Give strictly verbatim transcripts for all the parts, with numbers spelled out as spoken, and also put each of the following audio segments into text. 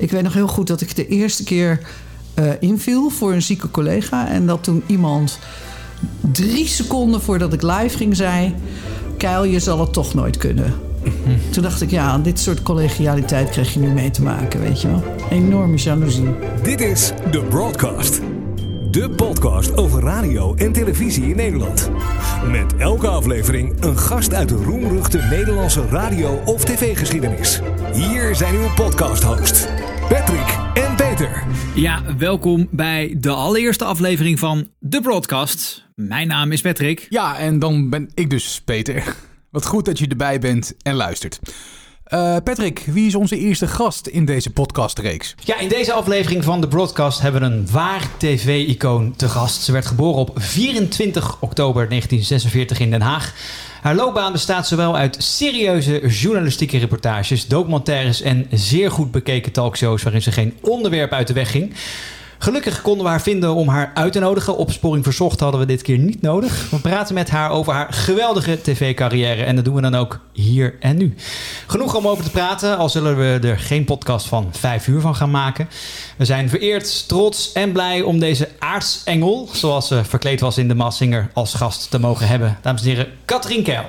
Ik weet nog heel goed dat ik de eerste keer uh, inviel voor een zieke collega. En dat toen iemand drie seconden voordat ik live ging zei... Keil, je zal het toch nooit kunnen. Mm-hmm. Toen dacht ik, ja, dit soort collegialiteit krijg je nu mee te maken, weet je wel. Enorme jaloezie. Dit is The Broadcast. De podcast over radio en televisie in Nederland. Met elke aflevering een gast uit de roemruchte Nederlandse radio- of tv-geschiedenis. Hier zijn uw podcast-hosts, Patrick en Peter. Ja, welkom bij de allereerste aflevering van The Broadcast. Mijn naam is Patrick. Ja, en dan ben ik dus Peter. Wat goed dat je erbij bent en luistert. Uh, Patrick, wie is onze eerste gast in deze podcastreeks? Ja, in deze aflevering van The Broadcast hebben we een waar tv-icoon te gast. Ze werd geboren op vierentwintig oktober negentien zesenveertig in Den Haag. Haar loopbaan bestaat zowel uit serieuze journalistieke reportages, documentaires en zeer goed bekeken talkshows waarin ze geen onderwerp uit de weg ging. Gelukkig konden we haar vinden om haar uit te nodigen. Opsporing Verzocht hadden we dit keer niet nodig. We praten met haar over haar geweldige tv-carrière. En dat doen we dan ook hier en nu. Genoeg om over te praten, al zullen we er geen podcast van vijf uur van gaan maken. We zijn vereerd, trots en blij om deze aartsengel, zoals ze verkleed was in The Masked Singer, als gast te mogen hebben. Dames en heren, Katrien Keil.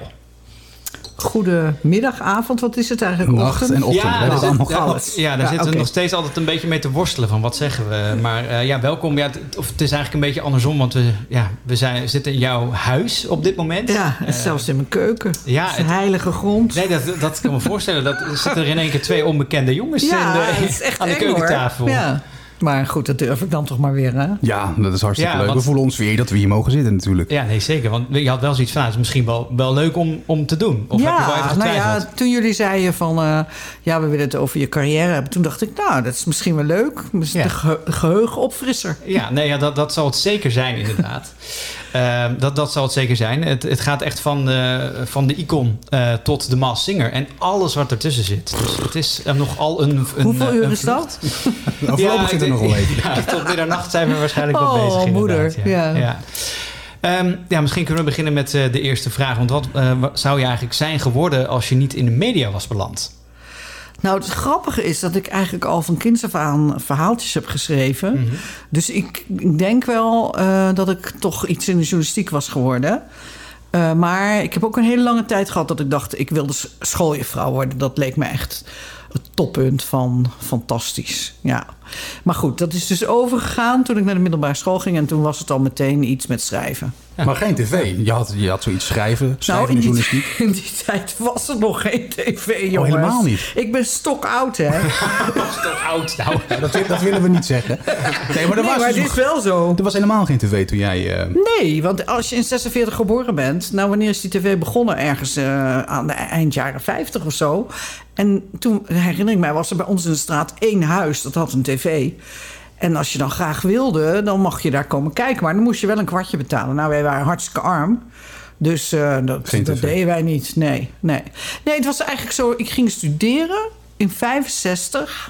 Goedemiddag, avond, wat is het eigenlijk? Nacht ochtend? en ochtend, ja, dat is zit, allemaal ja, alles. ja, daar ja, zitten we okay. nog steeds altijd een beetje mee te worstelen van wat zeggen we. Maar uh, ja, welkom. Ja, het, of het is eigenlijk een beetje andersom, want we, ja, we zijn, zitten in jouw huis op dit moment. Ja, uh, zelfs in mijn keuken. Ja, dat is de het, heilige grond. Nee, dat, dat kan me voorstellen. Dat, er zitten er in één keer twee onbekende jongens ja, in de, dat is echt aan de eng, keukentafel. Hoor. Ja. Maar goed, dat durf ik dan toch maar weer, hè? Ja, dat is hartstikke Ja, leuk. want, we voelen ons weer dat we hier mogen zitten natuurlijk. Ja, nee, zeker. Want je had wel zoiets van, nou, het is misschien wel, wel leuk om, om te doen. Of ja, heb je wel even getwijfeld? nou ja, toen jullie zeiden van... Uh, ja, we willen het over je carrière hebben. Toen dacht ik, nou, dat is misschien wel leuk. Dus ja. de ge- geheugenopfrisser. Ja, nee, ja, dat, dat zal het zeker zijn, inderdaad. uh, dat, dat zal het zeker zijn. Het, het gaat echt van de, van de icon uh, tot de Masked Singer. En alles wat ertussen zit. Dus het is uh, nogal een, een... Hoeveel een, uur een is dat? Nou, voorlopig zit er nog wel even. Ja, tot middernacht zijn we waarschijnlijk wel oh, bezig. Oh, moeder. Ja. Ja. Ja. Um, ja, misschien kunnen we beginnen met uh, de eerste vraag. Want wat uh, zou je eigenlijk zijn geworden als je niet in de media was beland? Nou, het grappige is dat ik eigenlijk al van kinds af aan verhaaltjes heb geschreven. Mm-hmm. Dus ik, ik denk wel uh, dat ik toch iets in de journalistiek was geworden. Uh, maar ik heb ook een hele lange tijd gehad dat ik dacht... ik wilde schooljuffrouw worden. Dat leek me echt het toppunt van fantastisch. Ja. Maar goed, dat is dus overgegaan toen ik naar de middelbare school ging... en toen was het al meteen iets met schrijven. Ja. Maar geen tv. Je had, je had zoiets schrijven, schrijven nou, in in de die, journalistiek. in die tijd was er nog geen tv, jongens. Oh, helemaal niet. Ik ben stokoud, hè. Stokoud, nou. Ja, dat, dat willen we niet zeggen. Nee, maar, er Nee, was maar het dus is wel zo. Er was helemaal geen tv toen jij... Uh... Nee, want als je in zesenveertig geboren bent... nou, wanneer is die tv begonnen? Ergens uh, aan de eind jaren vijftig of zo. En toen, herinner ik mij, was er bij ons in de straat één huis... dat had een tv. En als je dan graag wilde, dan mag je daar komen kijken. Maar dan moest je wel een kwartje betalen. Nou, wij waren hartstikke arm. Dus uh, dat, dat deden wij niet. Nee, nee. Nee, het was eigenlijk zo... Ik ging studeren in vijfenzestig...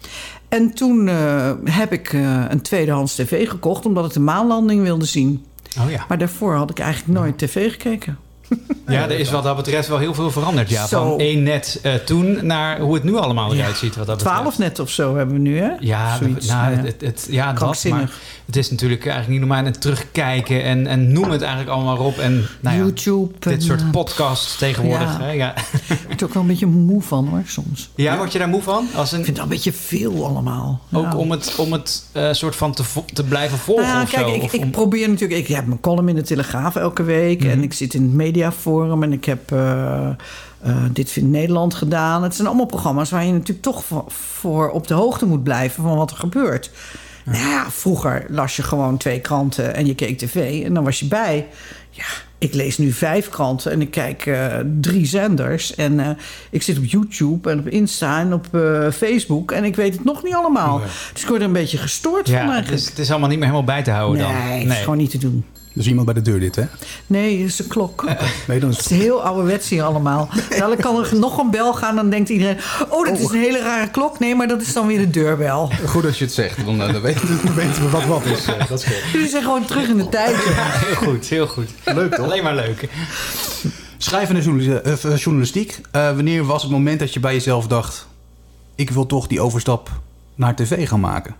En toen uh, heb ik uh, een tweedehands tv gekocht... omdat ik de maanlanding wilde zien. Oh ja. Maar daarvoor had ik eigenlijk nooit tv gekeken. Ja, er is wat dat betreft wel heel veel veranderd. Ja. Zo. Van één net uh, toen naar hoe het nu allemaal eruit Ja. ziet. Wat dat betreft. Twaalf net of zo hebben we nu, hè? Ja, Zoiets, nou, nou ja. het, het, ja dat, Krankzinnig. maar het is natuurlijk eigenlijk niet normaal. En terugkijken en, en noem het eigenlijk allemaal op. En nou ja, YouTube. dit en, soort uh, podcasts tegenwoordig. ja. Hè? Ja. Ik word er ook wel een beetje moe van, hoor, soms. Ja, word je daar moe van? Als een, Ik vind het een beetje veel allemaal. ook Nou. om het, om het uh, soort van te, vo- te blijven volgen Nou ja, of kijk, zo? ik, Of ik om... probeer natuurlijk... Ik heb mijn column in de Telegraaf elke week... Mm-hmm. en ik zit in het Mediaforum... en ik heb uh, uh, Dit Vindt Nederland gedaan. Het zijn allemaal programma's waar je natuurlijk toch voor, voor op de hoogte moet blijven... van wat er gebeurt. Ja. Nou ja, vroeger las je gewoon twee kranten en je keek tv... en dan was je bij. Ja, ik lees nu vijf kranten en ik kijk uh, drie zenders... en uh, ik zit op YouTube en op Insta en op uh, Facebook... en ik weet het nog niet allemaal. Nee. Dus ik word er een beetje gestoord ja, van eigenlijk. Het is, het is allemaal niet meer helemaal bij te houden nee, dan. Nee, het nee, is gewoon niet te doen. Dus iemand bij de deur dit, hè? Nee, het is een klok. Nee, dan is... Het is heel ouderwets hier allemaal. Dan kan er nog een bel gaan, dan denkt iedereen... oh, dat is een hele rare klok. Nee, maar dat is dan weer de deurbel. Goed dat je het zegt, dan, dan, weten, dan weten we wat wat is. Dat is goed. Jullie zijn gewoon terug in de tijd. Ja, heel goed, heel goed. Leuk, toch? Alleen maar leuk. Schrijvende journalistiek. Uh, journalistiek. Uh, wanneer was het moment dat je bij jezelf dacht... ik wil toch die overstap naar tv gaan maken?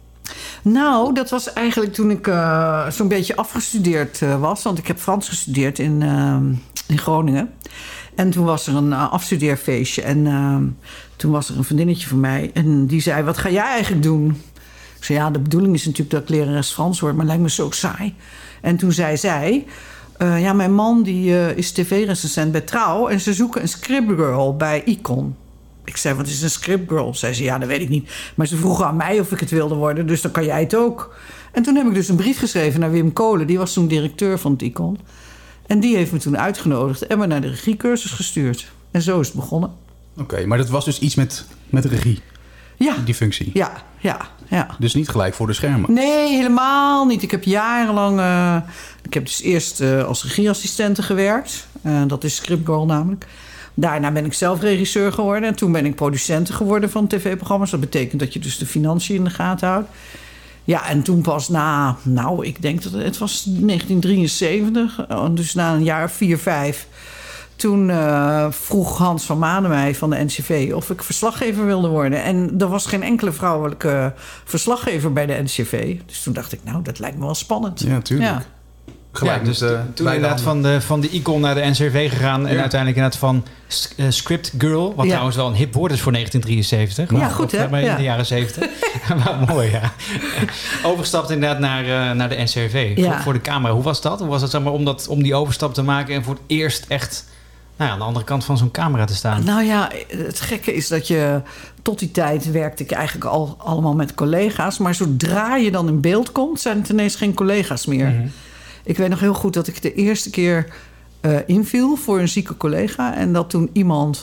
Nou, dat was eigenlijk toen ik uh, zo'n beetje afgestudeerd uh, was. Want ik heb Frans gestudeerd in, uh, in Groningen. En toen was er een uh, afstudeerfeestje. En uh, toen was er een vriendinnetje van mij. En die zei, wat ga jij eigenlijk doen? Ik zei, ja, de bedoeling is natuurlijk dat ik lerares Frans word. Maar het lijkt me zo saai. En toen zei zij... Uh, ja, mijn man die, uh, is tv-recensent bij Trouw. En ze zoeken een scriptgirl bij Icon. Ik zei, wat is een scriptgirl? Zei ze, ja, dat weet ik niet. Maar ze vroegen aan mij of ik het wilde worden. Dus dan kan jij het ook. En toen heb ik dus een brief geschreven naar Wim Kolen. Die was toen directeur van het Icon. En die heeft me toen uitgenodigd. En me naar de regiecursus gestuurd. En zo is het begonnen. Oké, okay, maar dat was dus iets met, met regie? Ja. Die functie? Ja, ja, ja. Dus niet gelijk voor de schermen? Nee, helemaal niet. Ik heb jarenlang... Uh, ik heb dus eerst uh, als regieassistente gewerkt. Uh, dat is scriptgirl namelijk. Daarna ben ik zelf regisseur geworden. En toen ben ik producente geworden van tv-programma's. Dat betekent dat je dus de financiën in de gaten houdt. Ja, en toen pas na... Nou, ik denk dat het was negentien drieënzeventig. Dus na een jaar vier, vijf... Toen uh, vroeg Hans van Manen mij van de N C V of ik verslaggever wilde worden. En er was geen enkele vrouwelijke verslaggever bij de N C V. Dus toen dacht ik, nou, dat lijkt me wel spannend. Ja, tuurlijk. Ja. Gelijk, ja, dus uh, toen inderdaad van de, van de Icon naar de N C V gegaan. Ja. En uiteindelijk inderdaad van uh, Script Girl. Wat ja. trouwens wel een hip woord is voor negentien drieënzeventig. Ja, goed hè? Maar in ja. de jaren zeventig. Maar mooi, ja. Overgestapt inderdaad naar, uh, naar de N C V. Ja. Voor, voor de camera. Hoe was dat? Hoe was het zeg maar, om, dat, om die overstap te maken en voor het eerst echt... Nou ja, aan de andere kant van zo'n camera te staan. Nou ja, het gekke is dat je... Tot die tijd werkte ik eigenlijk al allemaal met collega's. Maar zodra je dan in beeld komt... zijn het ineens geen collega's meer. Mm-hmm. Ik weet nog heel goed dat ik de eerste keer uh, inviel... voor een zieke collega. En dat toen iemand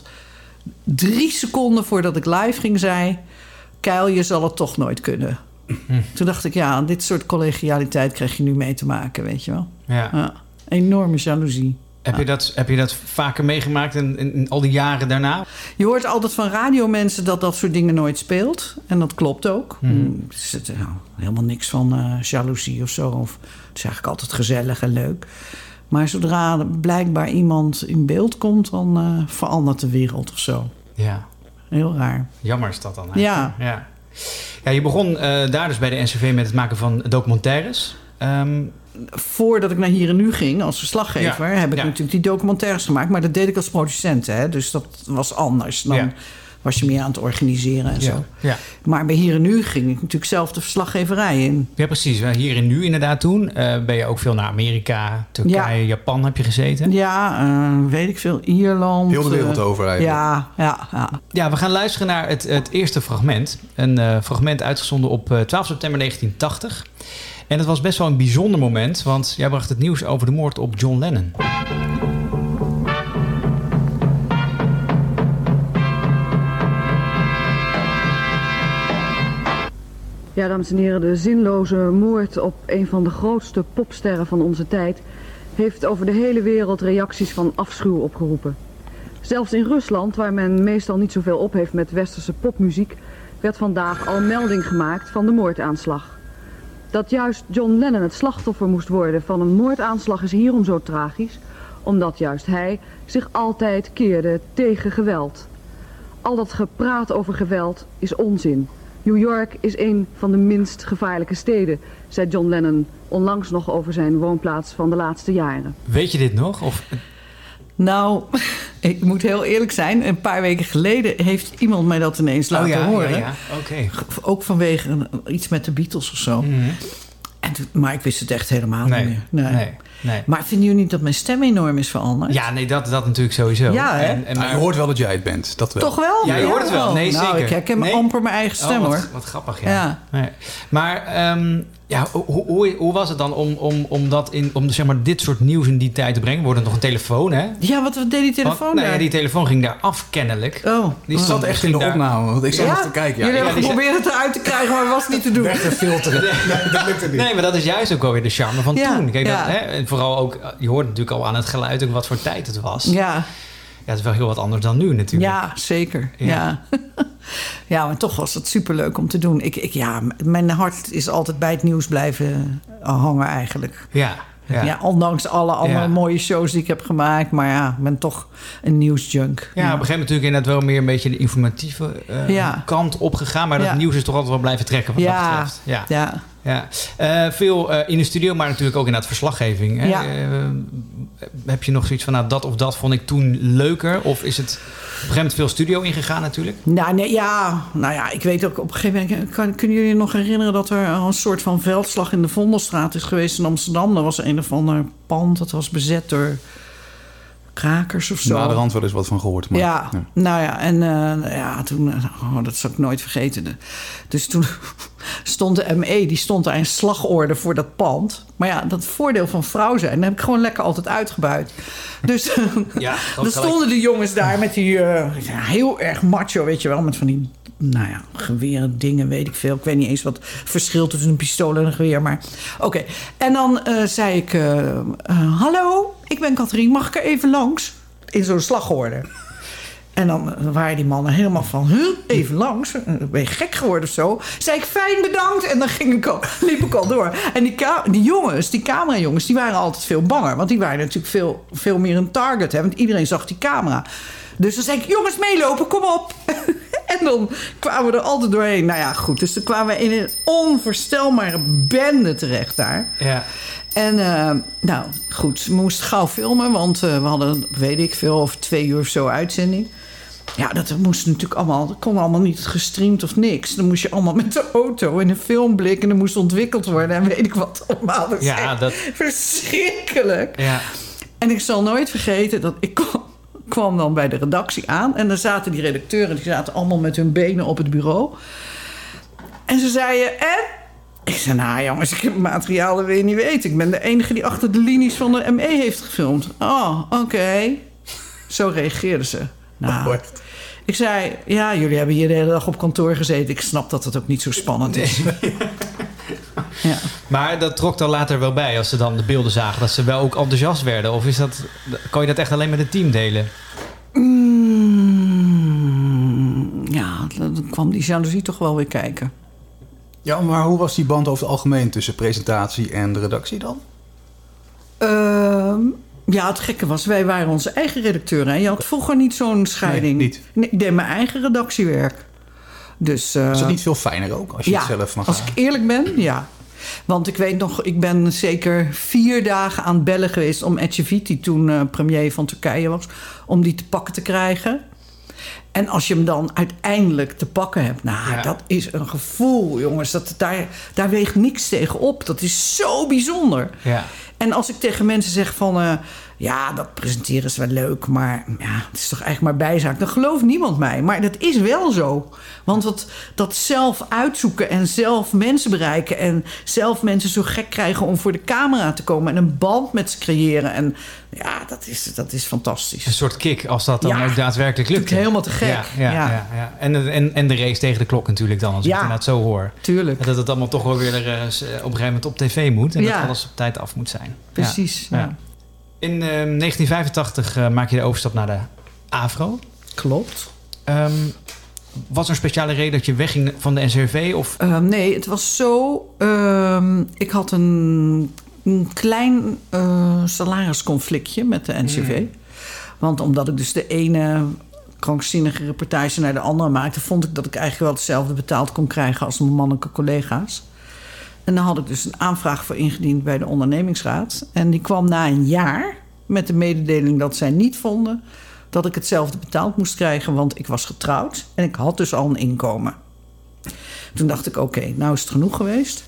drie seconden voordat ik live ging zei... Keil, je zal het toch nooit kunnen. Mm. Toen dacht ik, ja, dit soort collegialiteit krijg je nu mee te maken, weet je wel. Ja. Ja, enorme jaloezie. Heb je, dat, heb je dat vaker meegemaakt in, in, in al die jaren daarna? Je hoort altijd van radiomensen dat dat soort dingen nooit speelt. En dat klopt ook. Mm. Er zit nou, helemaal niks van uh, jaloezie of zo. Of, het is eigenlijk altijd gezellig en leuk. Maar zodra blijkbaar iemand in beeld komt... dan uh, verandert de wereld of zo. Ja. Heel raar. Jammer is dat dan eigenlijk. Ja. ja. Ja, je begon uh, daar dus bij de N C V met het maken van documentaires... Um, Voordat ik naar Hier en Nu ging als verslaggever... Ja, heb ik ja. natuurlijk die documentaires gemaakt. Maar dat deed ik als producent. Hè? Dus dat was anders. Dan ja. was je meer aan het organiseren en ja. zo. Ja. Maar bij Hier en Nu ging ik natuurlijk zelf de verslaggeverij in. Ja, precies. Hier en Nu inderdaad toen. Uh, ben je ook veel naar Amerika, Turkije, ja. Japan heb je gezeten? Ja, uh, weet ik veel. Ierland. Heel de wereld uh, over eigenlijk. Ja, ja, ja. Ja, we gaan luisteren naar het, het eerste fragment. Een uh, fragment uitgezonden op uh, twaalf september negentien tachtig. En het was best wel een bijzonder moment, want jij bracht het nieuws over de moord op John Lennon. Ja, dames en heren, de zinloze moord op een van de grootste popsterren van onze tijd heeft over de hele wereld reacties van afschuw opgeroepen. Zelfs in Rusland, waar men meestal niet zoveel op heeft met westerse popmuziek, werd vandaag al melding gemaakt van de moordaanslag. Dat juist John Lennon het slachtoffer moest worden van een moordaanslag is hierom zo tragisch, omdat juist hij zich altijd keerde tegen geweld. Al dat gepraat over geweld is onzin. New York is een van de minst gevaarlijke steden, zei John Lennon onlangs nog over zijn woonplaats van de laatste jaren. Weet je dit nog? Of... Nou, ik moet heel eerlijk zijn. Een paar weken geleden heeft iemand mij dat ineens laten oh ja, horen. Ja, ja. Okay. Ook vanwege een, iets met de Beatles of zo. Mm-hmm. En toen, maar ik wist het echt helemaal nee, niet meer. Nee. Nee, nee. Maar vinden jullie niet dat mijn stem enorm is veranderd? Ja, nee, dat, dat natuurlijk sowieso. Ja, hè? En, en maar... Je hoort wel dat jij het bent, dat wel. Toch wel? Ja, je hoort het wel. Nee, nou, zeker. Ik herken nee. amper mijn eigen stem, oh, wat, hoor. Wat grappig, ja. ja. Nee. Maar um, ja, hoe, hoe, hoe was het dan om, om, om, dat in, om zeg maar, dit soort nieuws in die tijd te brengen? We worden nog een telefoon, hè? Ja, wat deed die telefoon Want, daar? Nou ja, die telefoon ging daar af, kennelijk. Oh. Die zat echt in de daar... opname, want ik zat ja? nog te kijken. Ja, jullie ja, hebben geprobeerd het eruit te krijgen, maar het was niet te doen. Weg te filteren. Nee, dat lukte niet. Nee, maar dat is juist ook alweer de charme van ja, toen. Kijk, ja. dat, hè, en vooral ook, je hoort natuurlijk al aan het geluid ook wat voor tijd het was. Ja. Ja, het is wel heel wat anders dan nu natuurlijk. Ja, zeker. Ja, ja. ja maar toch was het superleuk om te doen. Ik, ik, ja, mijn hart is altijd bij het nieuws blijven hangen eigenlijk. Ja. Ja. Ja, ondanks alle andere Ja. mooie shows die ik heb gemaakt. Maar ja, ik ben toch een nieuwsjunk. Ja, op een gegeven moment natuurlijk inderdaad wel meer een beetje de informatieve uh, Ja. kant opgegaan. Maar dat Ja. nieuws is toch altijd wel blijven trekken wat dat Ja, betreft. Ja. ja. Ja. Uh, veel uh, in de studio, maar natuurlijk ook inderdaad verslaggeving. Hè? Ja. Uh, heb je nog zoiets van, nou, dat of dat vond ik toen leuker? Of is het op een gegeven moment veel studio ingegaan natuurlijk? Nou, nee, ja, nou ja, ik weet ook op een gegeven moment... Kan, kunnen jullie je nog herinneren dat er een soort van veldslag in de Vondelstraat is geweest in Amsterdam? Er was een of ander pand, dat was bezet door krakers of zo. Na de rand wel eens wat van gehoord. Maar, ja, ja, nou ja, en uh, ja, toen... Oh, dat zal ik nooit vergeten. Dus toen stond de M E, die stond daar in slagorde voor dat pand. Maar ja, dat voordeel van vrouw zijn, dat heb ik gewoon lekker altijd uitgebuit. Dus ja, dan stonden de jongens daar met die... Uh, ja, heel erg macho, weet je wel, met van die... Nou ja, geweren, dingen, weet ik veel. Ik weet niet eens wat het verschil tussen een pistool en een geweer. Maar oké. Okay. En dan uh, zei ik... Uh, uh, Hallo, ik ben Katrien. Mag ik er even langs? In zo'n slagorde. En dan waren die mannen helemaal van... Huh, even langs? Ben je gek geworden of zo? Zei ik, fijn, bedankt. En dan ging ik al, liep ik al door. En die, ka- die jongens, die camerajongens... die waren altijd veel banger. Want die waren natuurlijk veel, veel meer een target. Hè? Want iedereen zag die camera. Dus dan zei ik, jongens, meelopen, kom op. En dan kwamen we er altijd doorheen. Nou ja, goed. Dus dan kwamen we in een onvoorstelbare bende terecht daar. Ja. En uh, nou, goed. We moesten gauw filmen. Want uh, we hadden, weet ik veel, of twee uur of zo uitzending. Ja, dat moest natuurlijk allemaal... Dat kon allemaal niet gestreamd of niks. Dan moest je allemaal met de auto in een filmblik... en dat moest ontwikkeld worden. En weet ik wat allemaal. Dat is ja, dat... verschrikkelijk. Ja. En ik zal nooit vergeten dat ik... kwam, kwam dan bij de redactie aan. En daar zaten die redacteuren... die zaten allemaal met hun benen op het bureau. En ze zeiden... En? Ik zei, nou jongens, ik heb materiaal, dat wil je niet weten. Ik ben de enige die achter de linies van de M E heeft gefilmd. Oh, oké. Okay. Zo reageerden ze. Nou, ik zei, ja, jullie hebben hier de hele dag op kantoor gezeten. Ik snap dat het ook niet zo spannend is. Nee. Ja. Maar dat trok dan later wel bij als ze dan de beelden zagen... dat ze wel ook enthousiast werden? Of is dat, kan je dat echt alleen met het team delen? Mm, ja, dan kwam die jaloezie toch wel weer kijken. Ja, maar hoe was die band over het algemeen... tussen presentatie en de redactie dan? Uh, ja, het gekke was, wij waren onze eigen redacteur. Hè? Je had vroeger niet zo'n scheiding. Nee, niet. Nee, ik deed mijn eigen redactiewerk. Dus, uh, is dat niet veel fijner ook, als je ja, het zelf mag als gaan? ik eerlijk ben, ja. Want ik weet nog, ik ben zeker vier dagen aan het bellen geweest... om Eceviti, toen uh, premier van Turkije was... om die te pakken te krijgen. En als je hem dan uiteindelijk te pakken hebt... nou, ja. dat is een gevoel, jongens. Dat, daar, daar weegt niks tegen op. Dat is zo bijzonder. Ja. En als ik tegen mensen zeg van... Uh, ja, dat presenteren is wel leuk, maar ja, het is toch eigenlijk maar bijzaak. Dan gelooft niemand mij. Maar dat is wel zo. Want dat, dat zelf uitzoeken en zelf mensen bereiken... en zelf mensen zo gek krijgen om voor de camera te komen... en een band met ze creëren. En ja, dat is, dat is fantastisch. Een soort kick als dat dan ja, ook daadwerkelijk lukt. Helemaal te gek. Ja, ja, ja. Ja, ja. En, en, en de race tegen de klok natuurlijk dan, als ik ja, het inderdaad zo hoor. Tuurlijk. En dat het allemaal toch wel weer uh, op een gegeven moment op tv moet... en ja. dat alles op tijd af moet zijn. Precies, ja. ja. In uh, negentien vijfentachtig uh, maak je de overstap naar de AVRO. Klopt. Um, was er een speciale reden dat je wegging van de N C R V? Of? Uh, nee, het was zo... Uh, ik had een, een klein uh, salarisconflictje met de N C R V. Mm. Want omdat ik dus de ene krankzinnige reportage naar de andere maakte... vond ik dat ik eigenlijk wel hetzelfde betaald kon krijgen... als mijn mannelijke collega's. En daar had ik dus een aanvraag voor ingediend bij de ondernemingsraad. En die kwam na een jaar met de mededeling dat zij niet vonden... dat ik hetzelfde betaald moest krijgen, want ik was getrouwd. En ik had dus al een inkomen. Toen dacht ik, oké, okay, nou is het genoeg geweest.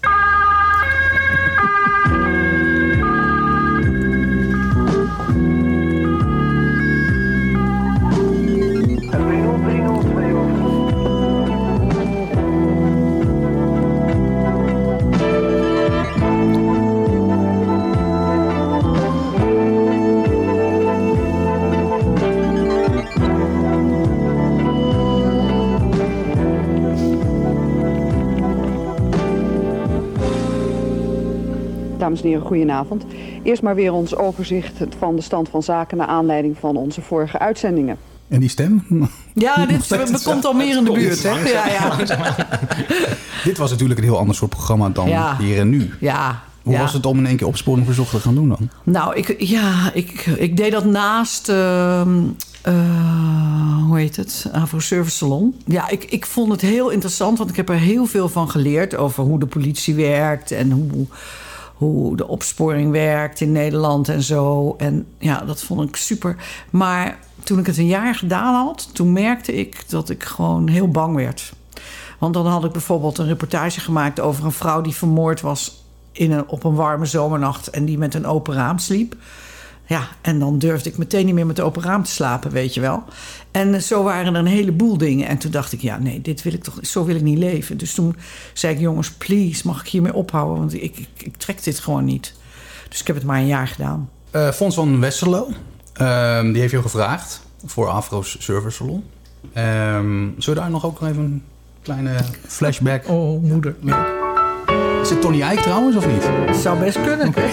Dames en heren, goedenavond. Eerst maar weer ons overzicht van de stand van zaken... naar aanleiding van onze vorige uitzendingen. En die stem? Ja, dit komt al meer in de buurt, hè? Ja, ja. Dit was natuurlijk een heel ander soort programma dan ja. Hier en Nu. Ja, Hoe Ja. was het om in één keer Opsporing Verzocht te gaan doen dan? Nou, ik, ja, ik, ik deed dat naast... Uh, uh, hoe heet het? Avro Service Salon. Ja, ik, ik vond het heel interessant, want ik heb er heel veel van geleerd... over hoe de politie werkt en hoe, hoe de opsporing werkt in Nederland en zo. En ja, dat vond ik super. Maar toen ik het een jaar gedaan had... toen merkte ik dat ik gewoon heel bang werd. Want dan had ik bijvoorbeeld een reportage gemaakt... over een vrouw die vermoord was... In een, op een warme zomernacht en die met een open raam sliep. Ja, en dan durfde ik meteen niet meer met het open raam te slapen, weet je wel. En zo waren er een heleboel dingen. En toen dacht ik, ja, nee, dit wil ik toch, zo wil ik niet leven. Dus toen zei ik, jongens, please, mag ik hiermee ophouden? Want ik, ik, ik trek dit gewoon niet. Dus ik heb het maar een jaar gedaan. Uh, Fons van Westerlo, uh, die heeft jou gevraagd voor Afro's Service Salon. Um, zullen we daar nog ook even een kleine flashback? Oh, moeder. Ja. Is het Tony Eijk trouwens, of niet? Dat zou best kunnen. Okay.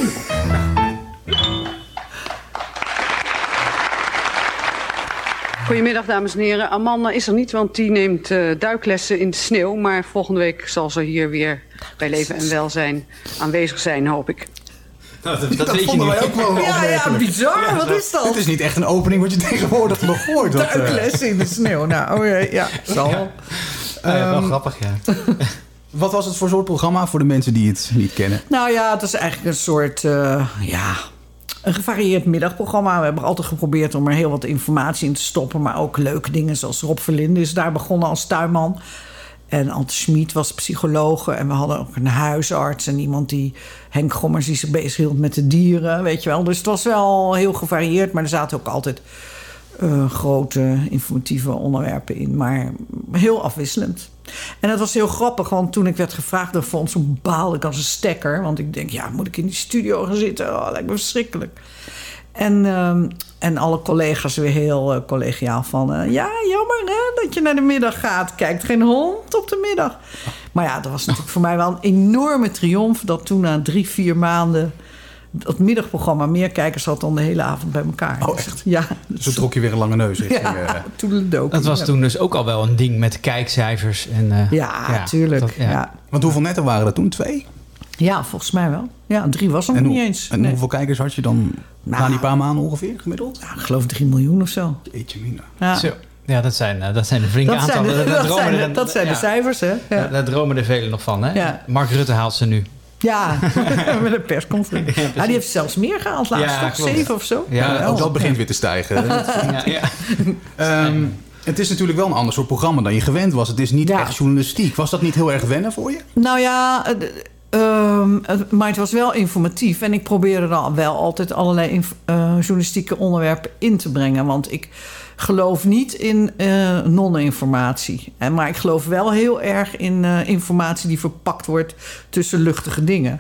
Goedemiddag, dames en heren. Amanda is er niet, want die neemt uh, duiklessen in de sneeuw. Maar volgende week zal ze hier weer bij Leven en Welzijn aanwezig zijn, hoop ik. Nou, dat, dat, dat weet je vonden niet. wij ook wel Ja, ja, bizar. Ja, wat is dat? Het is niet echt een opening wat je tegenwoordig nog hoort. Dat, uh... Duiklessen in de sneeuw. Nou, oh ja, ja, zal wel. Ja, ja, wel Um, grappig, ja. Wat was het voor soort programma voor de mensen die het niet kennen? Nou ja, het is eigenlijk een soort, uh, ja, een gevarieerd middagprogramma. We hebben altijd geprobeerd om er heel wat informatie in te stoppen. Maar ook leuke dingen zoals Rob Verlinde is daar begonnen als tuinman. En Ante Schmid was psycholoog. En we hadden ook een huisarts en iemand die, Henk Gommers, die zich bezighield met de dieren, weet je wel. Dus het was wel heel gevarieerd, maar er zaten ook altijd uh, grote informatieve onderwerpen in. Maar heel afwisselend. En dat was heel grappig, want toen ik werd gevraagd door Fons, toen baalde ik als een stekker. Want ik denk, ja, moet ik in die studio gaan zitten? Oh, dat lijkt me verschrikkelijk. En, um, en alle collega's weer heel uh, collegiaal van... Uh, ja, jammer hè, dat je naar de middag gaat. Kijkt geen hond op de middag. Maar ja, dat was natuurlijk voor mij wel een enorme triomf... dat toen na drie, vier maanden... dat middagprogramma meer kijkers had dan de hele avond bij elkaar. Oh, echt? Ja. Zo trok je weer een lange neus. Richting, Ja, uh... toedeledokie. Dat was toen dus ook al wel een ding met kijkcijfers. En, uh, Ja, ja, tuurlijk. dat- ja. ja. Want hoeveel netten waren er toen? Twee? Ja, volgens mij wel. Ja, drie was nog En, niet hoe- eens. en Nee. hoeveel kijkers had je dan Nou. na die paar maanden ongeveer gemiddeld? Ja, ik geloof drie miljoen of zo. Eetje mina. Ja. Zo. Ja, dat zijn, uh, dat zijn de flinke Dat zijn, aantallen. de, Daar dat dromen zijn, er- de, dat zijn ja. de cijfers, hè? Ja, Daar, daar dromen er velen nog van, hè? Ja. Mark Rutte haalt ze nu. ja. Met een persconferentie. Ja, Ja, die heeft zelfs meer gehaald laatst, Ja, toch? klopt. Zeven of zo? Ja, Ja, ook dat begint weer te stijgen. Ja, ja. um, het is natuurlijk wel een ander soort programma dan je gewend was. Het is niet Ja. echt journalistiek. Was dat niet heel erg wennen voor je? Nou ja, uh, um, het- maar het was wel informatief. En ik probeerde dan wel altijd allerlei inf- uh, journalistieke onderwerpen in te brengen. Want ik geloof niet in uh, non-informatie. En, maar ik geloof wel heel erg in uh, informatie die verpakt wordt tussen luchtige dingen.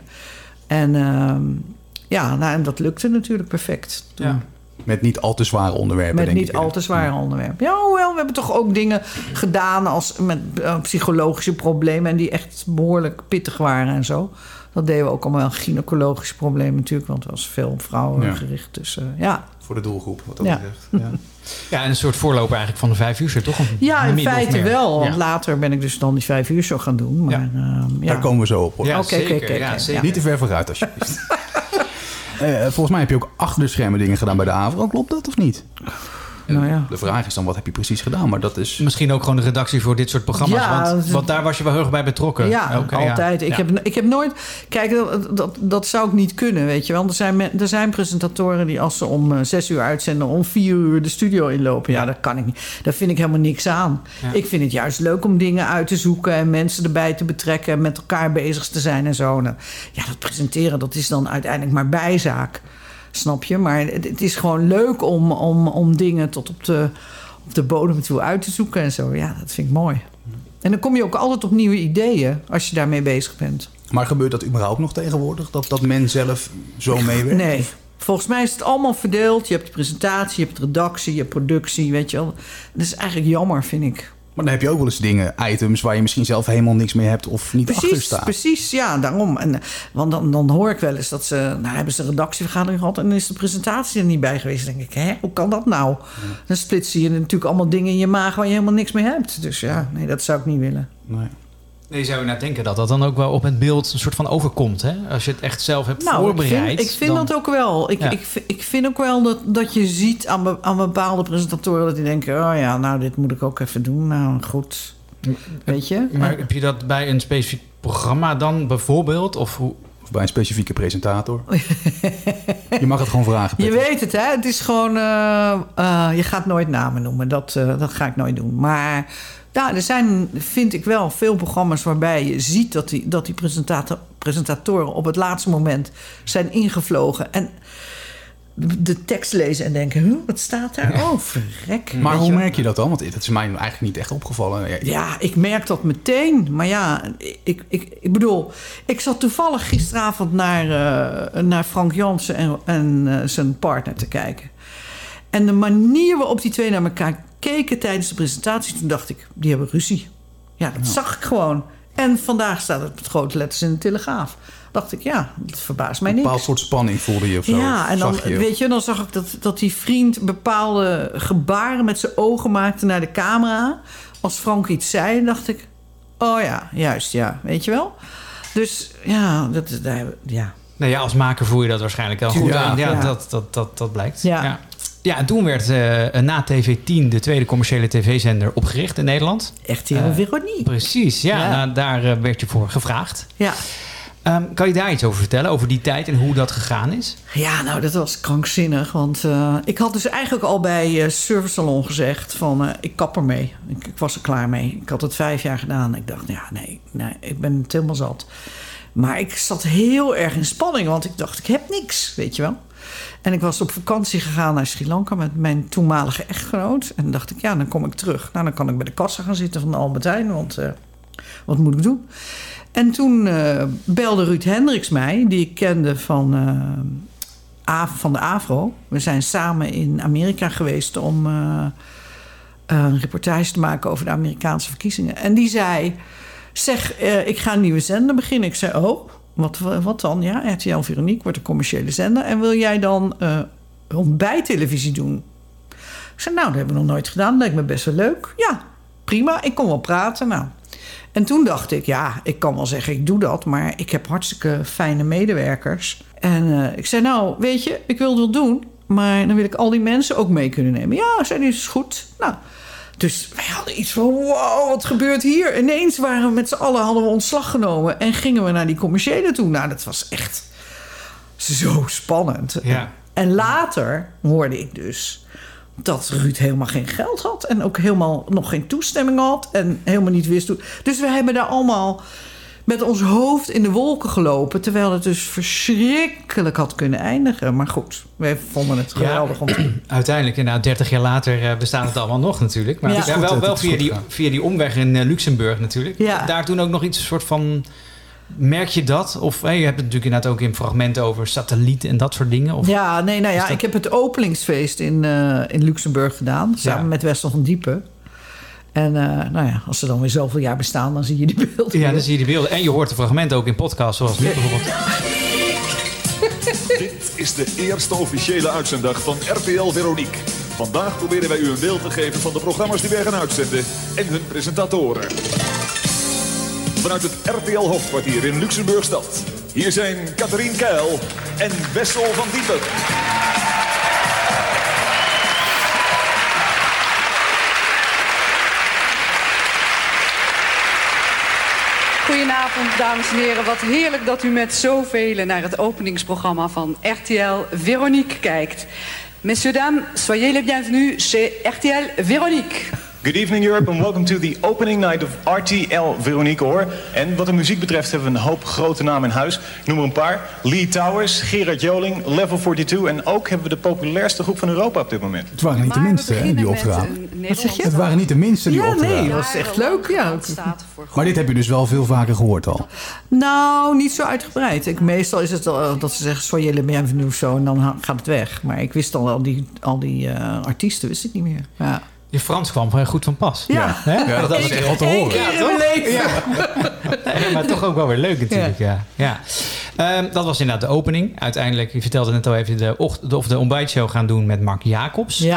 En uh, ja, nou, en dat lukte natuurlijk perfect. toen. Ja. Met niet al te zware onderwerpen, Met denk niet ik. al te zware onderwerpen. Ja, hoewel, we hebben toch ook dingen gedaan als met uh, psychologische problemen... en die echt behoorlijk pittig waren en zo. Dat deden we ook allemaal. Gynaecologische problemen natuurlijk, want het was veel op vrouwen Ja. gericht. Dus uh, ja. Voor de doelgroep, wat dat Ja. betreft. Ja. Ja, en een soort voorloper eigenlijk van de vijf uur, toch? Een- Ja, in min of feite meer. wel. Want Ja. later ben ik dus dan die vijf uur zo gaan doen. Maar, ja. ja. Daar komen we zo op. Hoor. Ja, Oké, zeker. oké, oké, ja, oké. zeker. Niet te ver vooruit, alsjeblieft. uh, volgens mij heb je ook achter de schermen dingen gedaan bij de AVRO. Klopt dat of niet? Nou ja. De vraag is dan, wat heb je precies gedaan? Maar dat is... Misschien ook gewoon de redactie voor dit soort programma's. Ja, want, dat- want daar was je wel heel erg bij betrokken. Ja, Oké, ja. altijd. Ik, Ja. heb, ik heb nooit... Kijk, dat, dat, dat zou ik niet kunnen, weet je wel. Er zijn, men- er zijn presentatoren die als ze om uh, zes uur uitzenden... om vier uur de studio inlopen. Ja, dat kan ik niet. Daar vind ik helemaal niks aan. Ja. Ik vind het juist leuk om dingen uit te zoeken... en mensen erbij te betrekken en met elkaar bezig te zijn en zo. Nou, ja, dat presenteren, dat is dan uiteindelijk maar bijzaak. Snap je? Maar het, het is gewoon leuk om, om, om dingen tot op de, op de bodem toe uit te zoeken en zo. Ja, dat vind ik mooi. En dan kom je ook altijd op nieuwe ideeën als je daarmee bezig bent. Maar gebeurt dat überhaupt nog tegenwoordig? Dat, dat men zelf zo meewerkt? Nee. Volgens mij is het allemaal verdeeld. Je hebt de presentatie, je hebt redactie, je hebt productie, weet je wel. Dat is eigenlijk jammer, vind ik. Maar dan heb je ook wel eens dingen, items... waar je misschien zelf helemaal niks mee hebt of niet achter Precies, staat. precies, ja, daarom. En, want dan, dan hoor ik wel eens dat ze... Nou, hebben ze een redactievergadering gehad... en dan is de presentatie er niet bij geweest. Dan denk ik, hè, hoe kan dat nou? Dan splitsen je natuurlijk allemaal dingen in je maag... waar je helemaal niks mee hebt. Dus ja, nee, dat zou ik niet willen. Nee. Je zou nou denken dat dat dan ook wel op het beeld een soort van overkomt. Hè? Als je het echt zelf hebt nou, voorbereid. Ik vind, ik vind dan... dat ook wel. Ik, Ja. ik, ik vind ook wel dat, dat je ziet aan, be, aan bepaalde presentatoren... dat die denken, oh ja, nou, dit moet ik ook even doen. Nou, goed. Weet je? Maar heb je dat bij een specifiek programma dan bijvoorbeeld? Of hoe... Of bij een specifieke presentator. Je mag het gewoon vragen, Je Peter. weet het, hè? Het is gewoon... Uh, uh, je gaat nooit namen noemen. Dat, uh, dat ga ik nooit doen. Maar ja, er zijn, vind ik wel, veel programma's... waarbij je ziet dat die, dat die presentator, presentatoren... op het laatste moment zijn ingevlogen... en de tekst lezen en denken... Huh, wat staat daar? Oh, verrek. Maar Weet hoe je? merk je dat dan? Want dat is mij eigenlijk niet echt opgevallen. Ja, Ja, ik merk dat meteen. Maar ja, ik, ik, ik bedoel... Ik zat toevallig gisteravond naar, uh, naar Frank Jansen en, en uh, zijn partner te kijken. En de manier waarop die twee naar elkaar keken tijdens de presentatie... toen dacht ik, die hebben ruzie. Ja, dat Ja. zag ik gewoon. En vandaag staat het met grote letters in de Telegraaf. Dacht ik, ja, dat verbaast mij een niks. bepaald soort spanning voelde je of zo. Ja, en dan, Zag je. weet je, dan zag ik dat, dat die vriend bepaalde gebaren met zijn ogen maakte naar de camera. Als Frank iets zei, dacht ik, oh ja, juist, ja, weet je wel. Dus ja, dat, dat, ja. Nou ja, als maker voel je dat waarschijnlijk wel goed Ja, aan. Ja, ja. Dat, dat, dat, dat blijkt. Ja. Ja. Ja, en toen werd uh, na T V tien de tweede commerciële tv-zender opgericht in Nederland. Echt heel Uh, Veronique. Precies, ja. Ja. Nou, daar uh, werd je voor gevraagd. Ja. Um, kan je daar iets over vertellen, over die tijd en hoe dat gegaan is? Ja, nou, dat was krankzinnig. Want uh, ik had dus eigenlijk al bij uh, Service Salon gezegd van... Uh, ik kap ermee. Ik, ik was er klaar mee. Ik had het vijf jaar gedaan. Ik dacht, ja, nee, nee, ik ben het helemaal zat. Maar ik zat heel erg in spanning. Want ik dacht, ik heb niks, weet je wel. En ik was op vakantie gegaan naar Sri Lanka met mijn toenmalige echtgenoot. En dacht ik, ja, dan kom ik terug. Nou, dan kan ik bij de kassa gaan zitten van de Albert Heijn. Want uh, wat moet ik doen? En toen uh, belde Ruud Hendricks mij, die ik kende van, uh, van de AVRO. We zijn samen in Amerika geweest om uh, een reportage te maken over de Amerikaanse verkiezingen. En die zei, zeg, uh, ik ga een nieuwe zender beginnen. Ik zei, oh, wat, wat dan? Ja, R T L Veronique wordt een commerciële zender. En wil jij dan uh, ontbijttelevisie doen? Ik zei, nou, dat hebben we nog nooit gedaan. Dat lijkt me best wel leuk. Ja, prima, ik kon wel praten. Nou... En toen dacht ik, ja, ik kan wel zeggen, ik doe dat... maar ik heb hartstikke fijne medewerkers. En uh, ik zei, nou, weet je, ik wil het wel doen... maar dan wil ik al die mensen ook mee kunnen nemen. Ja, zei die, is goed. Nou, dus wij hadden iets van, wow, wat gebeurt hier? Ineens waren we met z'n allen, hadden we ontslag genomen... en gingen we naar die commerciële toe. Nou, dat was echt zo spannend. Ja. En later hoorde ik dus... dat Ruud helemaal geen geld had... en ook helemaal nog geen toestemming had... en helemaal niet wist hoe... Dus we hebben daar allemaal met ons hoofd in de wolken gelopen... terwijl het dus verschrikkelijk had kunnen eindigen. Maar goed, wij vonden het geweldig om te doen. Uiteindelijk, inderdaad, dertig jaar later uh, bestaat het allemaal nog natuurlijk. Maar Ja. ja, Het is goed wel, dat wel het via, goed die, gaat. via die omweg in uh, Luxemburg natuurlijk. Ja. Daar toen ook nog iets soort van... Merk je dat? Of hey, je hebt het natuurlijk inderdaad ook in fragmenten over satellieten en dat soort dingen. Of... Ja, nee, nou ja, dat- ik heb het openingsfeest in, uh, in Luxemburg gedaan... samen Ja. met Wessel van Diepen. En uh, nou ja, als ze dan weer zoveel jaar bestaan... dan zie je die beelden. Ja, weer. dan zie je die beelden. En je hoort de fragmenten ook in podcasts, zoals nu bijvoorbeeld. Dit is de eerste officiële uitzenddag van R T L Veronique. Vandaag proberen wij u een beeld te geven van de programma's die wij gaan uitzenden en hun presentatoren. Vanuit het R T L-hoofdkwartier in Luxemburgstad. Hier zijn Catherine Keil en Wessel van Diepen. Goedenavond, dames en heren. Wat heerlijk dat u met zoveel naar het openingsprogramma van R T L Veronique kijkt. Messieurs, dames, soyez les bienvenus chez R T L Veronique. Good evening Europe and welcome to the opening night of R T L Veronique hoor. En wat de muziek betreft hebben we een hoop grote namen in huis. Ik noem er een paar. Lee Towers, Gerard Joling, Level tweeënenveertig en ook hebben we de populairste groep van Europa op dit moment. Het waren niet de minste hè, die optraden. Wat zeg je? Het waren niet de minste die Ja, optraden. nee, dat was echt leuk, ja. Maar dit heb je dus wel veel vaker gehoord al. Nou, niet zo uitgebreid. Ik, meestal is het al dat ze zeggen soyez le bienvenu of zo... en dan ha- gaat het weg. Maar ik wist al, al die, al die uh, artiesten wist ik niet meer. Ja. Je Frans kwam uh, goed van pas. Ja. Hè? Ja, dat is echt wel te horen. Ja, in toch? mijn leven. Nee, maar toch ook wel weer leuk natuurlijk. Ja. Ja. Ja. Um, dat was inderdaad de opening. Uiteindelijk, je vertelde net al even, de, ocht- de, of de ontbijtshow gaan doen met Mark Jacobs. Ja.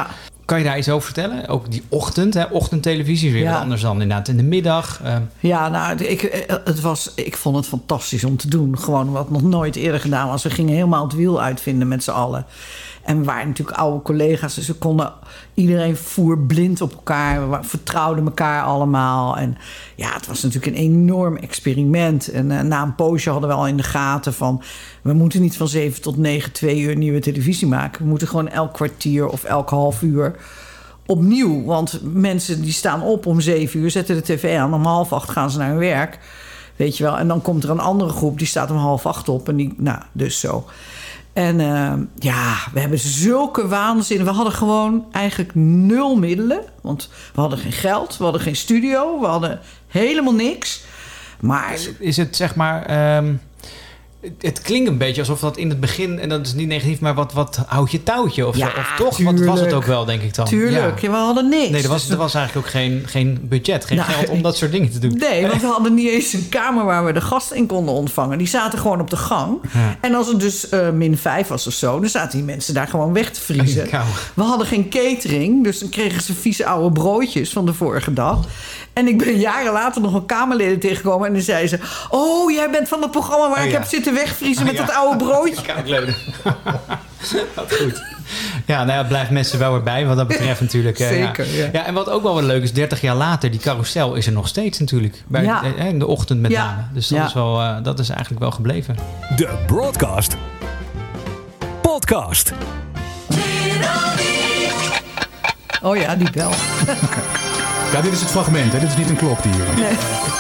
Kan je daar iets over vertellen? Ook die ochtend, hè? Ochtendtelevisie is weer Ja. wat anders dan inderdaad in de middag. Uh, Ja, nou, ik, het was, ik vond het fantastisch om te doen. Gewoon wat nog nooit eerder gedaan was. We gingen helemaal het wiel uitvinden met z'n allen. En we waren natuurlijk oude collega's, dus we konden... Iedereen voer blind op elkaar. We vertrouwden elkaar allemaal. En ja, het was natuurlijk een enorm experiment. En uh, na een poosje hadden we al in de gaten van... we moeten niet van zeven tot negen, twee uur nieuwe televisie maken. We moeten gewoon elk kwartier of elk half uur opnieuw. Want mensen die staan op om zeven uur, zetten de tv aan. Om half acht gaan ze naar hun werk. Weet je wel. En dan komt er een andere groep, die staat om half acht op. En die, nou, dus zo. En uh, ja, we hebben zulke waanzin. We hadden gewoon eigenlijk nul middelen. Want we hadden geen geld, we hadden geen studio, we hadden helemaal niks. Maar is het zeg maar... Um, het klinkt een beetje alsof dat in het begin... en dat is niet negatief, maar wat, wat houd je touwtje of ja, zo? Of toch? Wat was het ook wel, denk ik dan? Tuurlijk, ja. We hadden niks. Nee, er was, er was eigenlijk ook geen, geen budget, geen nou, geld om dat soort dingen te doen. Nee, want we hadden niet eens een kamer waar we de gasten in konden ontvangen. Die zaten gewoon op de gang. Ja. En als het dus uh, min vijf was of zo... dan zaten die mensen daar gewoon weg te vriezen. We hadden geen catering, dus dan kregen ze vieze oude broodjes van de vorige dag. En ik ben jaren later nog een Kamerleden tegengekomen... en dan zei ze... oh, jij bent van het programma waar oh, ik ja. heb zitten wegvriezen... Oh, met ja. dat oude broodje. Kamerleden. Dat goed. Ja, nou ja, het blijft mensen wel weer bij wat dat betreft natuurlijk. Zeker, ja. Ja. ja. En wat ook wel weer leuk is, dertig jaar later... die carousel is er nog steeds natuurlijk. Bij, ja. In de ochtend met ja. name. Dus dat, ja. is wel, uh, dat is eigenlijk wel gebleven. De Broadcast Podcast. Oh ja, die bel. Ja, dit is het fragment, hè? Dit is niet een klok die hier... Nee.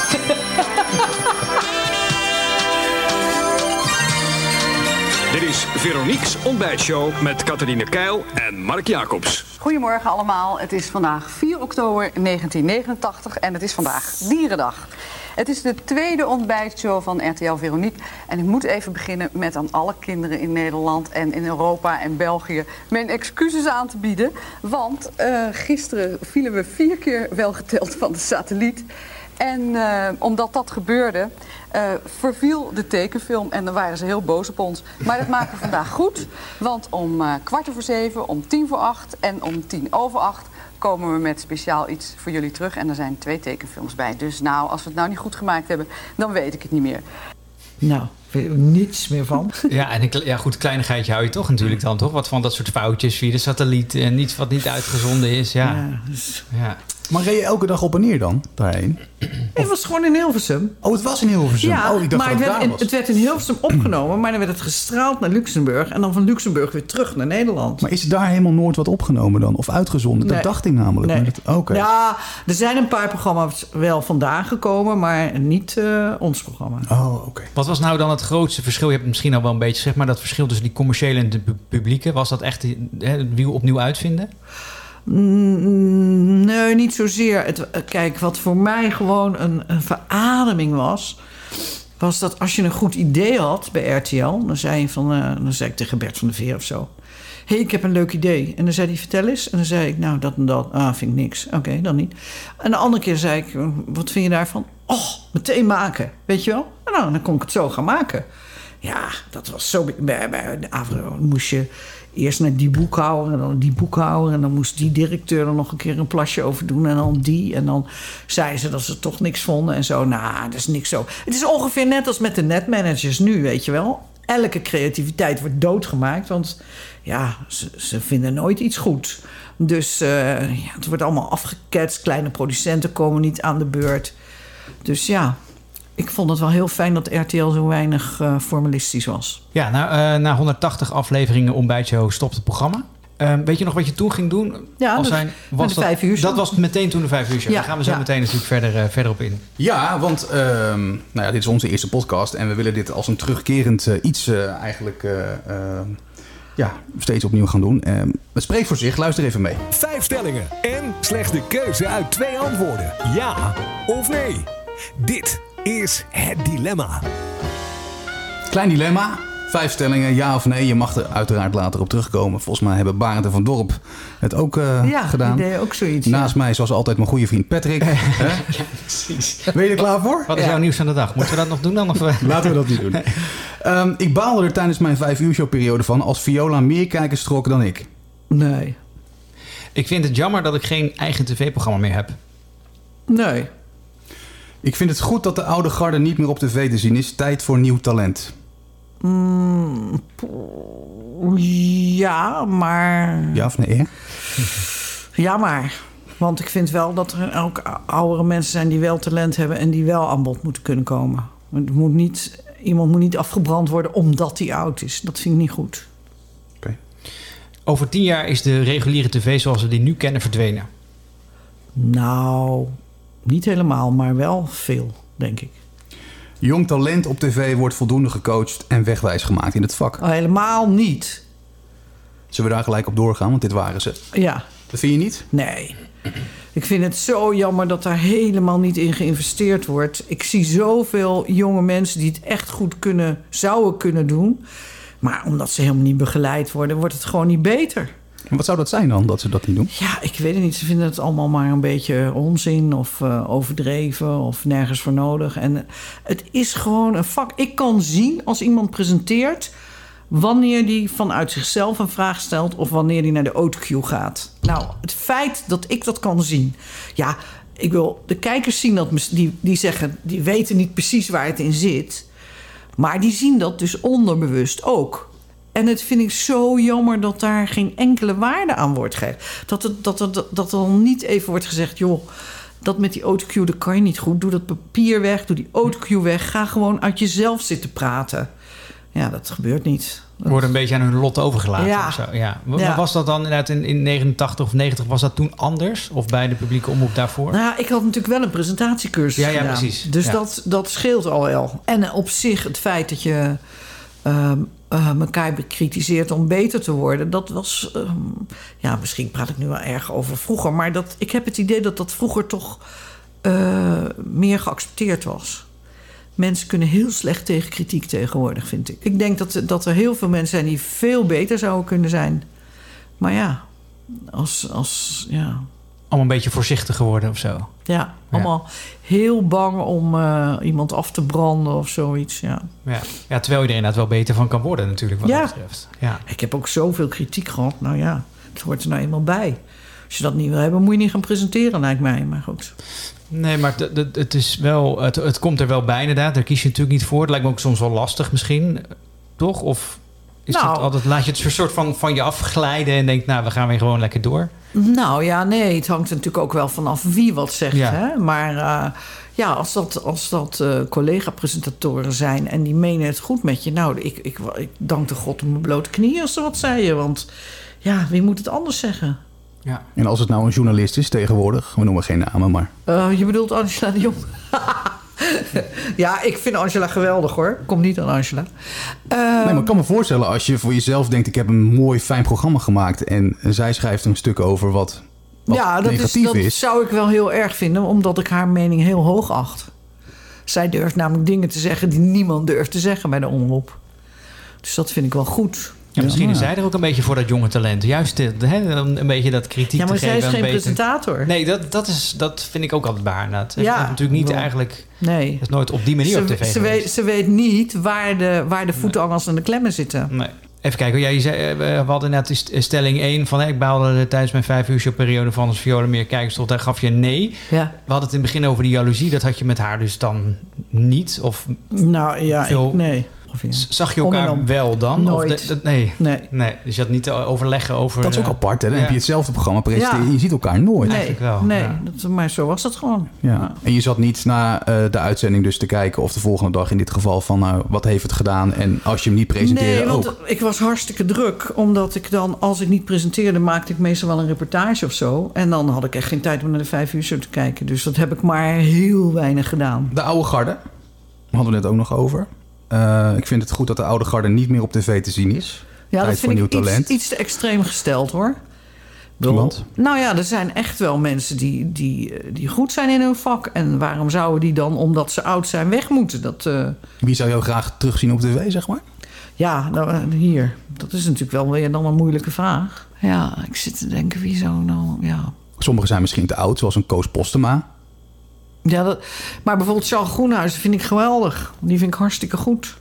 Dit is Veronique's Ontbijtshow met Catharine Keil en Mark Jacobs. Goedemorgen allemaal. Het is vandaag vier oktober negentien negenentachtig en het is vandaag Dierendag. Het is de tweede ontbijtshow van R T L Veronique. En ik moet even beginnen met aan alle kinderen in Nederland en in Europa en België mijn excuses aan te bieden. Want uh, gisteren vielen we vier keer wel geteld van de satelliet. En uh, omdat dat gebeurde, uh, verviel de tekenfilm en dan waren ze heel boos op ons. Maar dat maken we vandaag goed, want om uh, kwart over zeven, om tien voor acht en om tien over acht... komen we met speciaal iets voor jullie terug. En er zijn twee tekenfilms bij. Dus nou, als we het nou niet goed gemaakt hebben, dan weet ik het niet meer. Nou, weet ik niets meer van. Ja, en een ja, goed, kleinigheidje hou je toch natuurlijk dan, toch? Wat van dat soort foutjes via de satelliet en niets wat niet uitgezonden is. Ja. Ja, dus... ja. Maar reed je elke dag op en neer dan, daarheen? Het was gewoon in Hilversum. Oh, het was in Hilversum? Ja, oh, ik dacht maar dat het, het, werd, was. het werd in Hilversum opgenomen... maar dan werd het gestraald naar Luxemburg... en dan van Luxemburg weer terug naar Nederland. Maar is er daar helemaal nooit wat opgenomen dan? Of uitgezonden? Nee. Dat dacht ik namelijk. Nee. Oké. Okay. Ja, er zijn een paar programma's wel vandaan gekomen... maar niet uh, ons programma. Oh, oké. Okay. Wat was nou dan het grootste verschil? Je hebt het misschien al wel een beetje zeg maar dat verschil tussen die commerciële en de publieke. Was dat echt hè, het wiel opnieuw uitvinden? Nee, niet zozeer. Het, kijk, wat voor mij gewoon een, een verademing was... was dat als je een goed idee had bij R T L... dan zei, je van, uh, dan zei ik tegen Bert van der Veer of zo... hé, hey, ik heb een leuk idee. En dan zei hij, vertel eens. En dan zei ik, nou, dat en dat. Ah, vind ik niks. Oké, okay, dan niet. En de andere keer zei ik, wat vind je daarvan? Oh, meteen maken. Weet je wel? En nou, dan kon ik het zo gaan maken. Ja, dat was zo... Bij, bij de Avro moest je... eerst naar die boekhouder en dan die boekhouder... en dan moest die directeur er nog een keer een plasje over doen... en dan die. En dan zei ze dat ze toch niks vonden en zo. Nou, dat is niks zo. Het is ongeveer net als met de netmanagers nu, weet je wel. Elke creativiteit wordt doodgemaakt... want ja, ze, ze vinden nooit iets goed. Dus uh, ja, het wordt allemaal afgeketst. Kleine producenten komen niet aan de beurt. Dus ja... Ik vond het wel heel fijn dat R T L zo weinig uh, formalistisch was. Ja, na, uh, na honderdtachtig afleveringen Ontbijtshow stopt het programma. Uh, weet je nog wat je toen ging doen? Ja, Als dus, zijn, was de dat, vijf uur show. Dat was meteen toen de vijf uur show. Ja, daar gaan we zo ja. meteen natuurlijk verder, uh, verder op in. Ja, want uh, nou ja, dit is onze eerste podcast. En we willen dit als een terugkerend uh, iets uh, eigenlijk uh, uh, ja, steeds opnieuw gaan doen. Uh, het spreekt voor zich. Luister even mee. Vijf stellingen en slechts de keuze uit twee antwoorden. Ja of nee. Dit is het dilemma. Klein dilemma. Vijf stellingen, ja of nee. Je mag er uiteraard later op terugkomen. Volgens mij hebben Barend en Van Dorp het ook uh, ja, gedaan. Ja, ook zoiets. Naast ja. mij, zoals altijd, mijn goede vriend Patrick. Hè? Ja, precies. Ben je er klaar voor? Wat is ja. jouw nieuws van de dag? Moeten we dat nog doen dan? Of? Laten we dat niet doen. um, ik baalde er tijdens mijn vijf uur showperiode van... als Viola meer kijkers trok dan ik. Nee. Ik vind het jammer dat ik geen eigen tv-programma meer heb. Nee. Ik vind het goed dat de oude garde niet meer op tv te zien is. Tijd voor nieuw talent. Mm, ja, maar... Ja of nee? Hè? Ja, maar... Want ik vind wel dat er ook oudere mensen zijn die wel talent hebben... en die wel aan bod moeten kunnen komen. Het moet niet, iemand moet niet afgebrand worden omdat hij oud is. Dat vind ik niet goed. Okay. Over tien jaar is de reguliere tv zoals we die nu kennen verdwenen. Nou, niet helemaal, maar wel veel, denk ik. Jong talent op tv wordt voldoende gecoacht en wegwijs gemaakt in het vak. Oh, helemaal niet. Zullen we daar gelijk op doorgaan? Want dit waren ze. Ja. Dat vind je niet? Nee. Ik vind het zo jammer dat daar helemaal niet in geïnvesteerd wordt. Ik zie zoveel jonge mensen die het echt goed kunnen, zouden kunnen doen. Maar omdat ze helemaal niet begeleid worden, wordt het gewoon niet beter. En wat zou dat zijn dan, dat ze dat niet doen? Ja, ik weet het niet. Ze vinden het allemaal maar een beetje onzin of uh, overdreven of nergens voor nodig. En uh, het is gewoon een vak. Ik kan zien als iemand presenteert wanneer die vanuit zichzelf een vraag stelt of wanneer die naar de autocue gaat. Nou, het feit dat ik dat kan zien. Ja, ik wil de kijkers zien dat die, die zeggen, die weten niet precies waar het in zit. Maar die zien dat dus onderbewust ook. En het vind ik zo jammer dat daar geen enkele waarde aan wordt gegeven. Dat er, dat er, dat er dan niet even wordt gezegd, joh, dat met die autocue, dat kan je niet goed. Doe dat papier weg, doe die autocue weg. Ga gewoon uit jezelf zitten praten. Ja, dat gebeurt niet. Dat... Worden een beetje aan hun lot overgelaten. Ja. Of zo. Ja. Ja. Was dat dan inderdaad in, in negenentachtig of negentig, was dat toen anders? Of bij de publieke omroep daarvoor? Nou ja, ik had natuurlijk wel een presentatiecursus ja, ja, gedaan. precies. Dus ja. dat, dat scheelt al wel. En op zich het feit dat je uh, uh, elkaar bekritiseert om beter te worden, dat was... Uh, ja, misschien praat ik nu wel erg over vroeger, maar dat, ik heb het idee dat dat vroeger toch uh, meer geaccepteerd was. Mensen kunnen heel slecht tegen kritiek tegenwoordig, vind ik. Ik denk dat, dat er heel veel mensen zijn die veel beter zouden kunnen zijn. Maar ja, als... als ja. Allemaal een beetje voorzichtig geworden of zo. Ja, allemaal ja. heel bang om uh, iemand af te branden of zoiets. Ja. Ja. Ja, terwijl je er inderdaad wel beter van kan worden natuurlijk wat ja. dat betreft. Ja. Ik heb ook zoveel kritiek gehad. Nou ja, het hoort er nou eenmaal bij. Als je dat niet wil hebben, moet je niet gaan presenteren, lijkt mij. Maar goed. Nee, maar het, het, het is wel, het, het komt er wel bij inderdaad. Daar kies je natuurlijk niet voor. Het lijkt me ook soms wel lastig misschien. Toch? Of is nou, dat altijd, laat je het een soort van, van je afglijden en denkt, nou, we gaan weer gewoon lekker door? Nou ja, nee. Het hangt er natuurlijk ook wel vanaf wie wat zegt. Ja. Hè? Maar uh, ja, als dat, als dat uh, collega-presentatoren zijn en die menen het goed met je. Nou, ik, ik, ik dank de God op mijn blote knieën als ze wat zeiden. Want ja, wie moet het anders zeggen? Ja. En als het nou een journalist is tegenwoordig, we noemen geen namen, maar... Uh, je bedoelt Angela de Jong? Ja, ik vind Angela geweldig hoor. Komt niet aan Angela. Uh, nee, maar ik kan me voorstellen als je voor jezelf denkt, ik heb een mooi, fijn programma gemaakt en zij schrijft een stuk over wat, wat ja, dat negatief is. Dat is. zou ik wel heel erg vinden, omdat ik haar mening heel hoog acht. Zij durft namelijk dingen te zeggen die niemand durft te zeggen bij de omroep. Dus dat vind ik wel goed. Ja, misschien ja. is zij er ook een beetje voor dat jonge talent. Juist de, de, een beetje dat kritiek ja, maar te geven. zij is geen beter... presentator. Nee, dat, dat, is, dat vind ik ook altijd waar. Dat ja, heeft natuurlijk niet wel. eigenlijk... Nee. Het is nooit op die manier ze, op tv ze weet, ze weet niet waar de, waar de voetangels en de klemmen zitten. Nee. Even kijken. Ja, je zei, we hadden net stelling één van... Hè, ik baalde tijdens mijn vijf uur showperiode van als Viola meer kijkers tot. Daar gaf je een nee. Ja. We hadden het in het begin over die jaloezie. Dat had je met haar dus dan niet? Of nou ja, veel... ik, nee. Zag je elkaar wel dan? Nooit. Of de, de, nee. Nee. nee. Dus je had niet te overleggen over... Dat is ook uh, apart, hè? Dan ja. heb je hetzelfde programma presenteren. Ja. Je ziet elkaar nooit. Nee, wel, nee ja. dat, maar zo was dat gewoon. Ja. Ja. En je zat niet na uh, de uitzending dus te kijken... of de volgende dag in dit geval van... Uh, wat heeft het gedaan? En als je hem niet presenteerde nee, want ook. ik was hartstikke druk. Omdat ik dan, als ik niet presenteerde... maakte ik meestal wel een reportage of zo. En dan had ik echt geen tijd om naar de vijf uur show te kijken. Dus dat heb ik maar heel weinig gedaan. De oude garde. Daar hadden we net ook nog over. Uh, ik vind het goed dat de oude garde niet meer op tv te zien is. Ja, Tijd dat vind voor ik nieuw iets, talent. iets te extreem gesteld, hoor. Want? Nou ja, er zijn echt wel mensen die, die, die goed zijn in hun vak. En waarom zouden die dan, omdat ze oud zijn, weg moeten? Dat, uh... Wie zou jou graag terugzien op tv, zeg maar? Ja, nou, hier. Dat is natuurlijk wel weer dan een moeilijke vraag. Ja, ik zit te denken, wie zou nou... Ja, Sommigen zijn misschien te oud, zoals een Koos Postema. ja dat, maar bijvoorbeeld Charles Groenhuizen vind ik geweldig. Die vind ik hartstikke goed.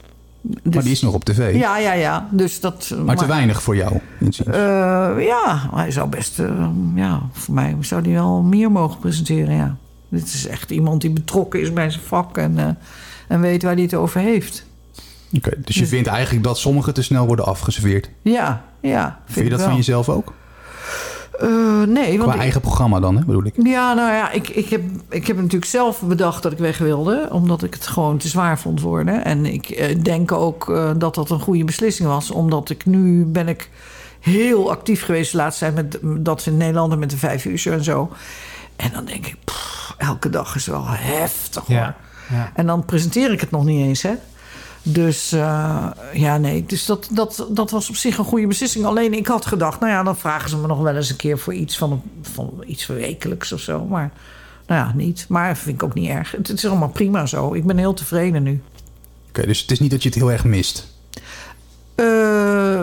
Dus, maar die is nog op tv. Ja, ja, ja. Dus dat, maar, maar te weinig voor jou, inziens. Uh, ja, hij zou best... Uh, ja, voor mij zou hij wel meer mogen presenteren, ja. Dit is echt iemand die betrokken is bij zijn vak... en, uh, en weet waar hij het over heeft. Oké, okay, dus je dus, vindt eigenlijk dat sommigen te snel worden afgeserveerd? Ja, ja. Vind, vind je dat wel. van jezelf ook? Uh, nee. Qua want eigen ik, programma dan, hè, bedoel ik? Ja, nou ja, ik, ik, heb, ik heb natuurlijk zelf bedacht dat ik weg wilde. Omdat ik het gewoon te zwaar vond worden. En ik uh, denk ook uh, dat dat een goede beslissing was. Omdat ik nu ben ik heel actief geweest de laatste tijd. Met, dat in Nederland met de vijf uur en zo. En dan denk ik, pff, elke dag is wel heftig hoor. Ja, ja. En dan presenteer ik het nog niet eens, hè. Dus uh, ja, nee. Dus dat, dat, dat was op zich een goede beslissing. Alleen ik had gedacht, nou ja, dan vragen ze me nog wel eens een keer voor iets van, van iets wekelijks of zo. Maar nou ja, niet. Maar dat vind ik ook niet erg. Het, het is allemaal prima zo. Ik ben heel tevreden nu. Oké, okay, dus het is niet dat je het heel erg mist? Uh,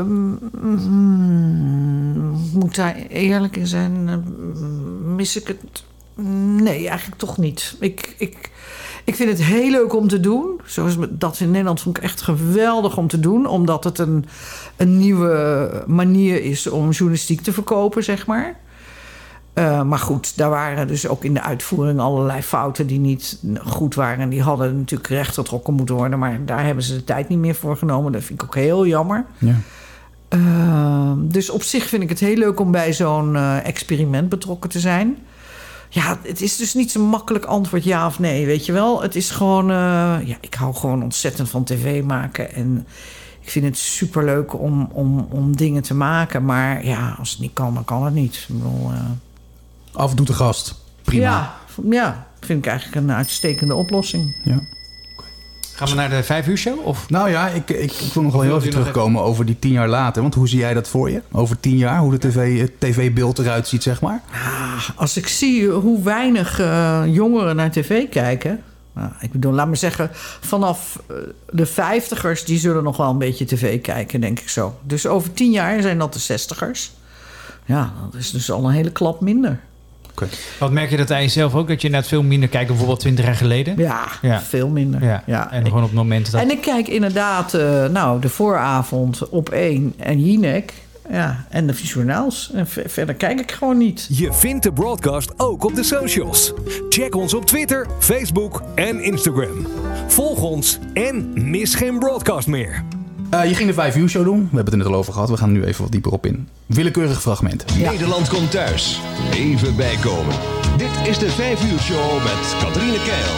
mm, moet hij eerlijk in zijn? Uh, mis ik het? Nee, eigenlijk toch niet. Ik... ik Ik vind het heel leuk om te doen. Zoals dat in Nederland vond ik echt geweldig om te doen. Omdat het een, een nieuwe manier is om journalistiek te verkopen, zeg maar. Uh, maar goed, daar waren dus ook in de uitvoering allerlei fouten die niet goed waren. En die hadden natuurlijk rechtgetrokken moeten worden. Maar daar hebben ze de tijd niet meer voor genomen. Dat vind ik ook heel jammer. Ja. Uh, dus op zich vind ik het heel leuk om bij zo'n uh, experiment betrokken te zijn. Ja, het is dus niet zo'n makkelijk antwoord ja of nee, weet je wel. Het is gewoon... Uh, ja, ik hou gewoon ontzettend van tv maken. En ik vind het superleuk om, om, om dingen te maken. Maar ja, als het niet kan, dan kan het niet. Ik bedoel, uh... Af en toe te gast. Prima. Ja, ja, vind ik eigenlijk een uitstekende oplossing. Ja. Gaan we naar de vijf uur show? Of? Nou ja, ik, ik, ik wil nog wel heel even terugkomen even... over die tien jaar later. Want hoe zie jij dat voor je? Over tien jaar, hoe de tv, het tv-beeld eruit ziet, zeg maar? Ah, als ik zie hoe weinig uh, jongeren naar tv kijken... Nou, ik bedoel, laat me zeggen, vanaf de vijftigers... die zullen nog wel een beetje tv kijken, denk ik zo. Dus over tien jaar zijn dat de zestigers. Ja, dat is dus al een hele klap minder. Okay. Wat merk je dat aan jezelf ook? Dat je net veel minder kijkt, bijvoorbeeld twintig jaar geleden? Ja, ja. veel minder. Ja. Ja. En gewoon op momenten dat... En ik kijk inderdaad, uh, nou, de vooravond op één en Jinek. Ja, en de journaals. En v- verder kijk ik gewoon niet. Je vindt de broadcast ook op de socials. Check ons op Twitter, Facebook en Instagram. Volg ons en mis geen broadcast meer. Uh, je ging de vijf uur show doen. We hebben het er net al over gehad. We gaan er nu even wat dieper op in. Willekeurig fragment. Ja. Nederland komt thuis. Even bijkomen. Dit is de vijf uur show met Catharine Keil.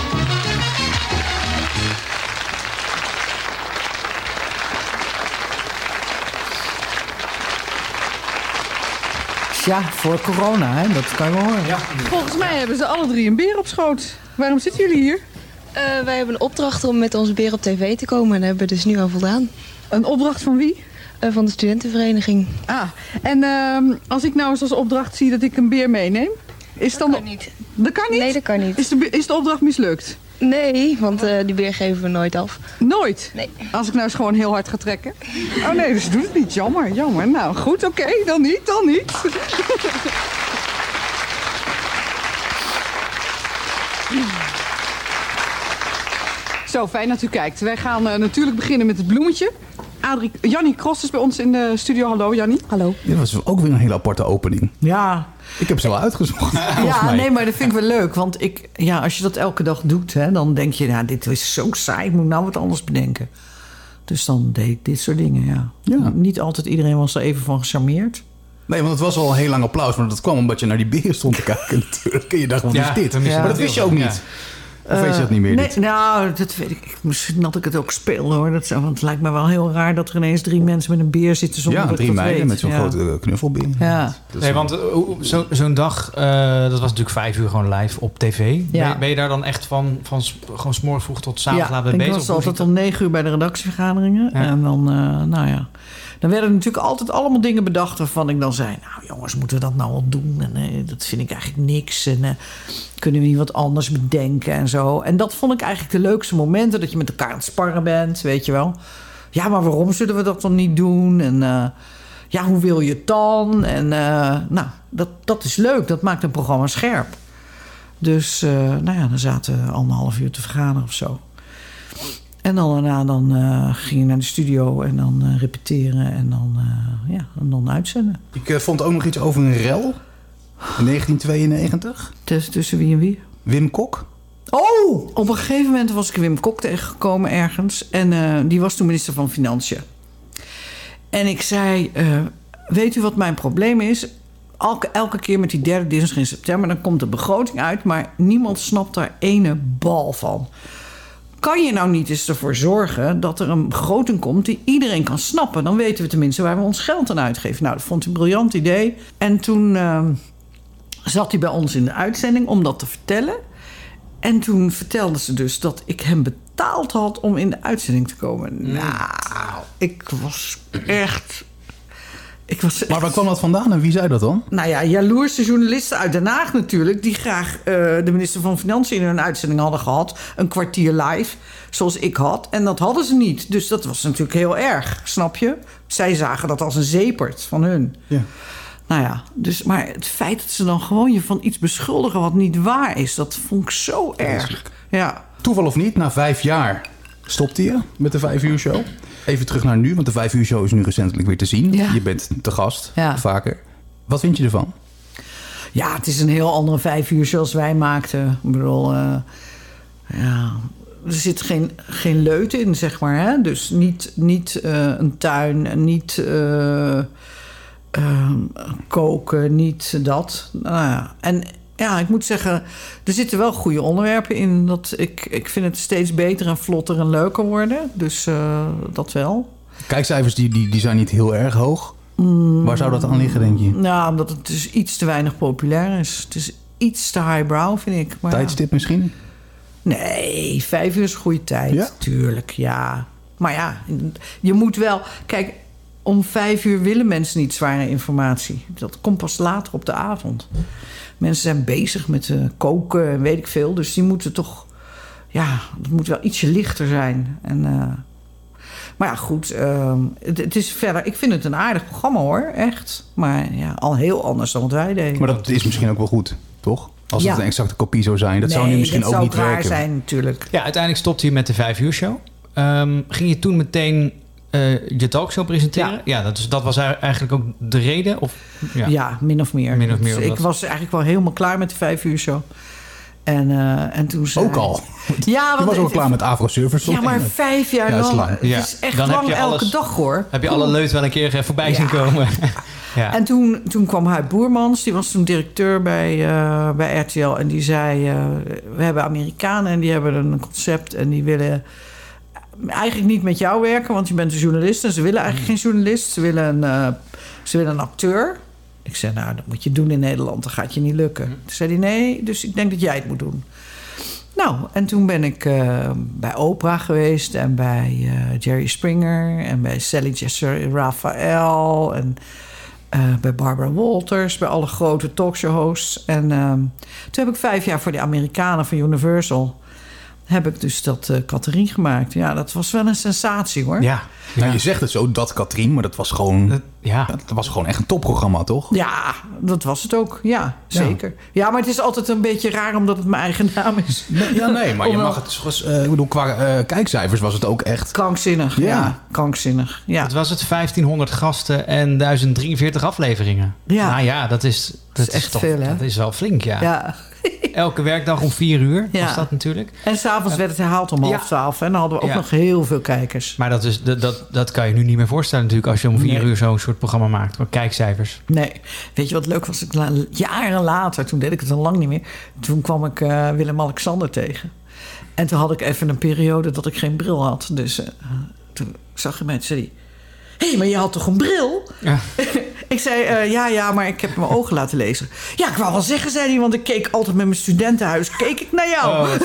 Ja, voor corona, hè? Dat kan je wel horen. Ja. Volgens mij hebben ze alle drie een beer op schoot. Waarom zitten jullie hier? Uh, wij hebben een opdracht om met onze beer op tv te komen en daar hebben we dus nu al voldaan. Een opdracht van wie? Uh, van de studentenvereniging. Ah, en uh, als ik nou eens als opdracht zie dat ik een beer meeneem? Is dat dan kan niet. Dat kan niet? Nee, dat kan niet. Is de, is de opdracht mislukt? Nee, want uh, die beer geven we nooit af. Nooit? Nee. Als ik nou eens gewoon heel hard ga trekken? Oh nee, dus doe het niet. Jammer, jammer. Nou goed, oké, okay, dan niet, dan niet. Zo, fijn dat u kijkt. Wij gaan uh, natuurlijk beginnen met het bloemetje. Adrie, Jannie Cross is bij ons in de studio. Hallo, Jannie. Hallo. Dit was ook weer een hele aparte opening. Ja. Ik heb ze wel uitgezocht. Ja, nee, maar dat vind ik wel leuk. Want ik, ja, als je dat elke dag doet, hè, dan denk je... Nou, dit is zo saai, ik moet nou wat anders bedenken. Dus dan deed ik dit soort dingen, ja. ja. Niet altijd iedereen was er even van gecharmeerd. Nee, want het was al een heel lang applaus. Maar dat kwam omdat je naar die beer stond te kijken natuurlijk. En je dacht, wat ja, is dit? Ja. Maar dat wist je ook niet. Ja. Of weet je dat niet meer? Nee, dit? nou, dat weet ik. Misschien dat ik het ook speel, hoor. Dat, want het lijkt me wel heel raar dat er ineens drie mensen met een beer zitten zonder ja, dat drie ik dat meiden weet. met zo'n ja. grote knuffelbeer. Ja. Nee, want uh, zo, zo'n dag, uh, dat was natuurlijk vijf uur gewoon live op tv. Ja. Ben, ben je daar dan echt van, van gewoon 's morgens vroeg tot 's avonds laat bezig? Ja, ik was altijd om negen uur bij de redactievergaderingen. Ja. En dan, uh, nou ja... Dan werden natuurlijk altijd allemaal dingen bedacht waarvan ik dan zei... nou jongens, moeten we dat nou wel doen? En nee, dat vind ik eigenlijk niks. En uh, kunnen we niet wat anders bedenken en zo. En dat vond ik eigenlijk de leukste momenten. Dat je met elkaar aan het sparren bent, weet je wel. Ja, maar waarom zullen we dat dan niet doen? En uh, ja, hoe wil je het dan? En uh, nou, dat, dat is leuk. Dat maakt een programma scherp. Dus, uh, nou ja, dan zaten we anderhalf uur te vergaderen of zo. En dan daarna dan, uh, ging je naar de studio en dan uh, repeteren en dan, uh, ja, en dan uitzenden. Ik uh, vond ook nog iets over een rel in negentien tweeënnegentig. Tuss- tussen wie en wie? Wim Kok. Oh! Op een gegeven moment was ik Wim Kok tegengekomen ergens. En uh, die was toen minister van Financiën. En ik zei, uh, weet u wat mijn probleem is? Elke, elke keer met die derde dinsdag in september... dan komt de begroting uit, maar niemand snapt daar ene bal van. Kan je nou niet eens ervoor zorgen dat er een begroting komt... die iedereen kan snappen? Dan weten we tenminste waar we ons geld aan uitgeven. Nou, dat vond ik een briljant idee. En toen uh, zat hij bij ons in de uitzending om dat te vertellen. En toen vertelde ze dus dat ik hem betaald had om in de uitzending te komen. Mm. Nou, ik was echt... Ik was echt... Maar waar kwam dat vandaan en wie zei dat dan? Nou ja, jaloerse journalisten uit Den Haag natuurlijk... die graag uh, de minister van Financiën in hun uitzending hadden gehad. Een kwartier live, zoals ik had. En dat hadden ze niet. Dus dat was natuurlijk heel erg, snap je? Zij zagen dat als een zeepert van hun. Ja. Nou ja, dus, maar het feit dat ze dan gewoon je van iets beschuldigen... wat niet waar is, dat vond ik zo erg. Ja. Toeval of niet, na vijf jaar stopte je met de vijf uur show. Even terug naar nu, want de vijf uur show is nu recentelijk weer te zien. Ja. Je bent te gast, ja. vaker. Wat vind je ervan? Ja, het is een heel andere vijf uur zoals wij maakten. Ik bedoel, uh, ja, er zit geen, geen leut in, zeg maar. Hè? Dus niet, niet uh, een tuin, niet uh, uh, koken, niet dat. Nou ja, en... Ja, ik moet zeggen, er zitten wel goede onderwerpen in. Dat ik, ik vind het steeds beter en vlotter en leuker worden. Dus uh, dat wel. Kijkcijfers die, die, die zijn niet heel erg hoog. Mm, Waar zou dat aan liggen, denk je? Nou, omdat het dus iets te weinig populair is. Het is iets te highbrow, vind ik. Maar tijdstip ja. misschien? Nee, vijf uur is een goede tijd. Ja? Tuurlijk, ja. Maar ja, je moet wel... Kijk, om vijf uur willen mensen niet zware informatie. Dat komt pas later op de avond. Mensen zijn bezig met uh, koken en weet ik veel. Dus die moeten toch... Ja, het moet wel ietsje lichter zijn. En, uh, maar ja, goed. Uh, het, het is verder... Ik vind het een aardig programma, hoor. Echt. Maar ja, al heel anders dan wat wij deden. Maar dat is misschien ook wel goed, toch? Als ja. het een exacte kopie zou zijn. Dat nee, zou nu misschien ook niet werken. Nee, dat zou raar zijn, natuurlijk. Ja, uiteindelijk stopte je met de vijf uur show. Um, ging je toen meteen... Uh, je talkshow presenteren? Ja, ja dat, is, dat was eigenlijk ook de reden? Of, ja. ja, min of meer. Min of meer dus ik was eigenlijk wel helemaal klaar met de vijf uur show. En, uh, en toen zei... Ook al? Ja, want je was ook klaar met Afro-Surfers. Ja, maar vijf jaar ja, lang. Het ja. is echt Dan lang heb je elke alles, dag, hoor. Heb je alle leut wel een keer voorbij ja. zien komen. ja. En toen, toen kwam Huib Boermans. Die was toen directeur bij, uh, bij R T L. En die zei... Uh, we hebben Amerikanen en die hebben een concept... en die willen... eigenlijk niet met jou werken, want je bent een journalist... en ze willen eigenlijk geen journalist. Ze willen een, uh, ze willen een acteur. Ik zei, nou, dat moet je doen in Nederland. Dat gaat je niet lukken. Toen zei hij, nee, dus ik denk dat jij het moet doen. Nou, en toen ben ik uh, bij Oprah geweest... en bij uh, Jerry Springer... en bij Sally Jessy Raphael... en uh, bij Barbara Walters... bij alle grote talkshow-hosts. En uh, toen heb ik vijf jaar voor de Amerikanen van Universal... heb ik dus dat uh, Catherine gemaakt. Ja, dat was wel een sensatie, hoor. Ja, ja. Nou, je zegt het zo, dat Catherine, maar dat was gewoon... Dat, ja. dat was gewoon echt een topprogramma, toch? Ja, dat was het ook. Ja, zeker. Ja, ja maar het is altijd een beetje raar, omdat het mijn eigen naam is. Nee, ja, nee, maar je mag het... Uh, ik bedoel, qua uh, kijkcijfers was het ook echt... Krankzinnig, ja. ja krankzinnig, ja. Het was het vijftienhonderd gasten en duizend drieënveertig afleveringen. Ja. Nou ja, dat is... Dat, dat is echt is toch, veel, hè? Dat is wel flink, ja. Ja. Elke werkdag om vier uur ja. was dat natuurlijk. En s'avonds werd het herhaald om half twaalf. En dan hadden we ook ja. nog heel veel kijkers. Maar dat, is, dat, dat, dat kan je nu niet meer voorstellen natuurlijk... als je om vier nee. uur zo'n soort programma maakt. Maar kijkcijfers. Nee. Weet je wat leuk was? Ik, jaren later, toen deed ik het al lang niet meer... toen kwam ik uh, Willem-Alexander tegen. En toen had ik even een periode dat ik geen bril had. Dus uh, toen zag je mij en zei hij... hé, hey, maar je had toch een bril? Ja. Ik zei, uh, ja, ja, maar ik heb mijn ogen laten lezen. Ja, ik wou wel zeggen, zei hij, want ik keek altijd met mijn studentenhuis. Keek ik naar jou. Oh,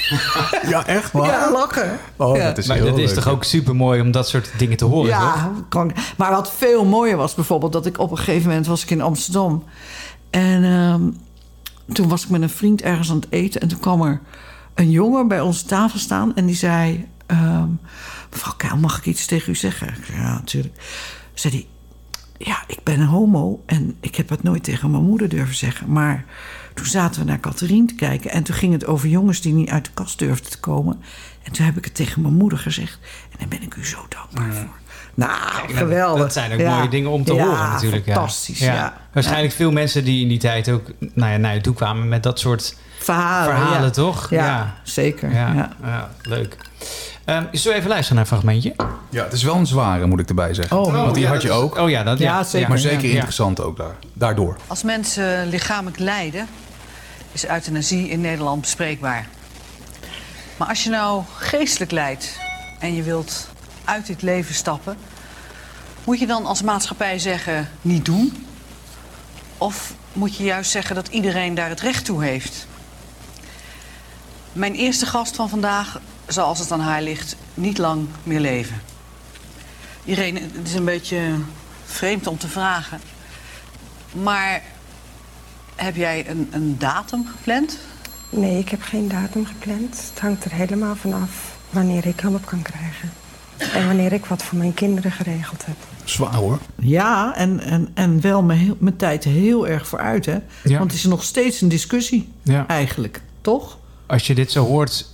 ja, echt waar? Ja, lachen. Oh, ja. dat is maar heel dat leuk, is toch ook super mooi om dat soort dingen te horen, ja, kan, maar wat veel mooier was bijvoorbeeld... dat ik op een gegeven moment was ik in Amsterdam. En um, toen was ik met een vriend ergens aan het eten. En toen kwam er een jongen bij onze tafel staan. En die zei... Um, mevrouw Keil, mag ik iets tegen u zeggen? Ik zei, ja, natuurlijk. Zei hij... Ja, ik ben een homo en ik heb het nooit tegen mijn moeder durven zeggen. Maar toen zaten we naar Catherine te kijken... en toen ging het over jongens die niet uit de kast durfden te komen. En toen heb ik het tegen mijn moeder gezegd. En daar ben ik u zo dankbaar ja. voor. Nou, Kijk, geweldig. Dat zijn ook ja. mooie dingen om te ja, horen natuurlijk. Fantastisch, ja. ja. ja. Waarschijnlijk veel mensen die in die tijd ook nou ja, naar je toe kwamen met dat soort verhalen, verhalen ja. toch? Ja, ja. zeker. Ja, ja. ja leuk. Um, zullen we even luisteren naar een fragmentje? Ja, het is wel een zware, moet ik erbij zeggen. Oh, Want die ja, had je dat is, ook. Oh ja, dat, ja, ja zeker. Maar zeker ja. interessant ook daar, daardoor. Als mensen lichamelijk lijden, is euthanasie in Nederland bespreekbaar. Maar als je nou geestelijk lijdt en je wilt uit dit leven stappen, moet je dan als maatschappij zeggen niet doen? Of moet je juist zeggen dat iedereen daar het recht toe heeft? Mijn eerste gast van vandaag zal, als het aan haar ligt, niet lang meer leven. Irene, het is een beetje vreemd om te vragen, maar heb jij een, een datum gepland? Nee, ik heb geen datum gepland. Het hangt er helemaal vanaf wanneer ik hulp kan krijgen. En wanneer ik wat voor mijn kinderen geregeld heb. Zwaar hoor. Ja, en, en, en wel mijn, heel, mijn tijd heel erg vooruit, hè? Ja. Want het is nog steeds een discussie, Ja. eigenlijk. Toch? Als je dit zo hoort,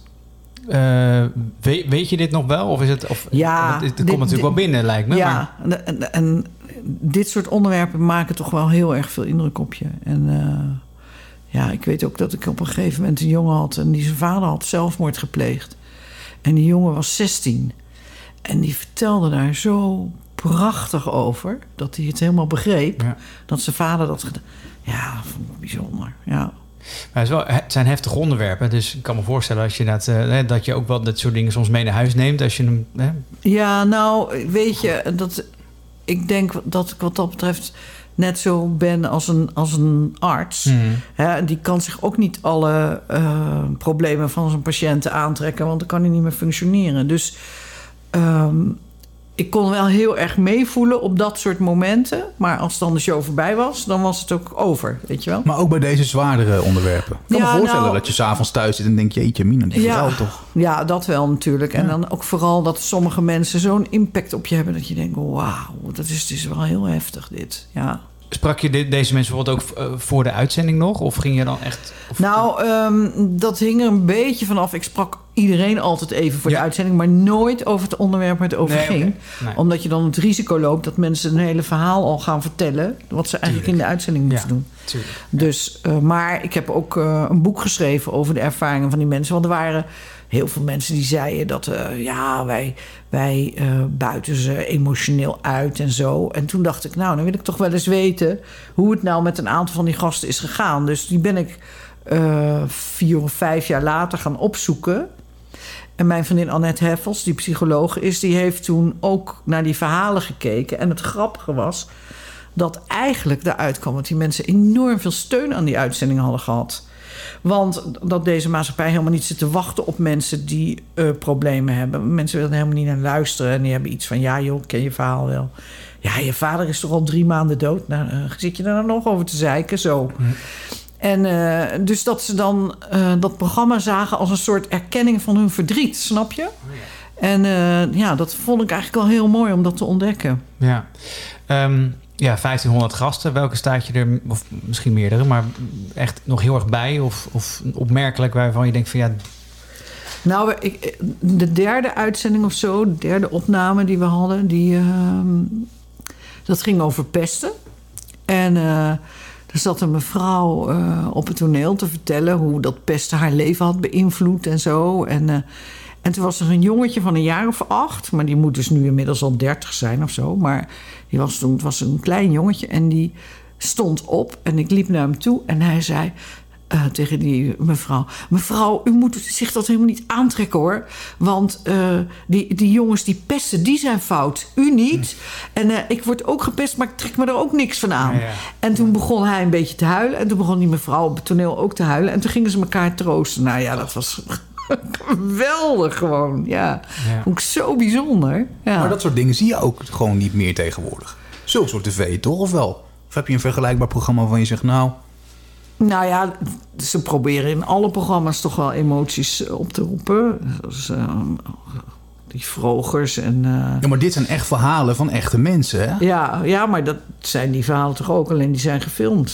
uh, weet, weet je dit nog wel? Of is het, of, Ja. Het, het dit, komt natuurlijk dit, wel binnen, lijkt me. Ja, Maar... en, en, en dit soort onderwerpen maken toch wel heel erg veel indruk op je. En uh, ja, ik weet ook dat ik op een gegeven moment een jongen had... en die zijn vader had zelfmoord gepleegd. En die jongen was zestien. En die vertelde daar zo prachtig over... dat hij het helemaal begreep. Ja. Dat zijn vader dat gedaan. Ja, dat vond ik bijzonder, ja. Maar het, is wel, het zijn heftige onderwerpen. Dus ik kan me voorstellen als je dat, uh, dat je ook wel dat soort dingen soms mee naar huis neemt. Als je hem, hè? Ja, nou, weet je, dat, ik denk dat ik wat dat betreft net zo ben als een, als een arts. Mm. Hè, die kan zich ook niet alle uh, problemen van zijn patiënten aantrekken, want dan kan hij niet meer functioneren. Dus um, ik kon wel heel erg meevoelen op dat soort momenten. Maar als dan de show voorbij was, dan was het ook over, weet je wel. Maar ook bij deze zwaardere onderwerpen. Ik kan Ja, me voorstellen nou, dat je s'avonds thuis zit en denkt... jeetje, Mina, die vrouw ja, toch? Ja, dat wel natuurlijk. En Ja. dan ook vooral dat sommige mensen zo'n impact op je hebben... dat je denkt, wauw, dat is, het is wel heel heftig dit, ja. Sprak je de, deze mensen bijvoorbeeld ook uh, voor de uitzending nog? Of ging je dan echt... Of... Nou, um, dat hing er een beetje vanaf. Ik sprak iedereen altijd even voor Ja. de uitzending... maar nooit over het onderwerp waar het over Nee, ging. okay. Nee. Omdat je dan het risico loopt dat mensen een hele verhaal al gaan vertellen... wat ze eigenlijk Tuurlijk. in de uitzending moeten Ja, doen. tuurlijk. Dus, uh, maar ik heb ook uh, een boek geschreven over de ervaringen van die mensen. Want er waren heel veel mensen die zeiden dat... Uh, ja, wij, wij uh, buiten ze emotioneel uit en zo. En toen dacht ik, nou, dan wil ik toch wel eens weten... hoe het nou met een aantal van die gasten is gegaan. Dus die ben ik uh, vier of vijf jaar later gaan opzoeken... En mijn vriendin Annette Heffels, die psycholoog is... die heeft toen ook naar die verhalen gekeken. En het grappige was dat eigenlijk daaruit kwam... dat die mensen enorm veel steun aan die uitzending hadden gehad. Want dat deze maatschappij helemaal niet zit te wachten op mensen... die uh, problemen hebben. Mensen willen er helemaal niet naar luisteren. En die hebben iets van, ja joh, ken je verhaal wel. Ja, je vader is toch al drie maanden dood? Nou, uh, zit je daar nou nog over te zeiken? Zo. Hm. En uh, dus dat ze dan uh, dat programma zagen als een soort erkenning van hun verdriet, snap je? Oh ja. En uh, ja, dat vond ik eigenlijk wel heel mooi om dat te ontdekken. Ja, um, ja vijftienhonderd gasten. Welke staat je er, of misschien meerdere, maar echt nog heel erg bij? Of, of opmerkelijk waarvan je denkt van ja... Nou, ik, de derde uitzending of zo, de derde opname die we hadden... Die, uh, dat ging over pesten. En... Uh, Er zat een mevrouw uh, op het toneel te vertellen... hoe dat pesten haar leven had beïnvloed en zo. En, uh, en toen was er een jongetje van een jaar of acht... maar die moet dus nu inmiddels al dertig zijn of zo. Maar die was toen, het was een klein jongetje en die stond op... en ik liep naar hem toe en hij zei... Uh, tegen die mevrouw... mevrouw, u moet zich dat helemaal niet aantrekken, hoor. Want uh, die, die jongens die pesten, die zijn fout. U niet. Hm. En uh, ik word ook gepest, maar ik trek me er ook niks van aan. Ja, ja. En toen begon hij een beetje te huilen. En toen begon die mevrouw op het toneel ook te huilen. En toen gingen ze elkaar troosten. Nou ja, dat was geweldig gewoon. Ja, ja. Vond ik zo bijzonder. Ja. Maar dat soort dingen zie je ook gewoon niet meer tegenwoordig. Zulk soort tv, toch? Of wel? Of heb je een vergelijkbaar programma waarvan je zegt... nou... Nou ja, ze proberen in alle programma's toch wel emoties op te roepen. Zoals uh, die vrogers en... Uh... Ja, maar dit zijn echt verhalen van echte mensen, hè? Ja, ja, maar dat zijn die verhalen toch ook, alleen die zijn gefilmd.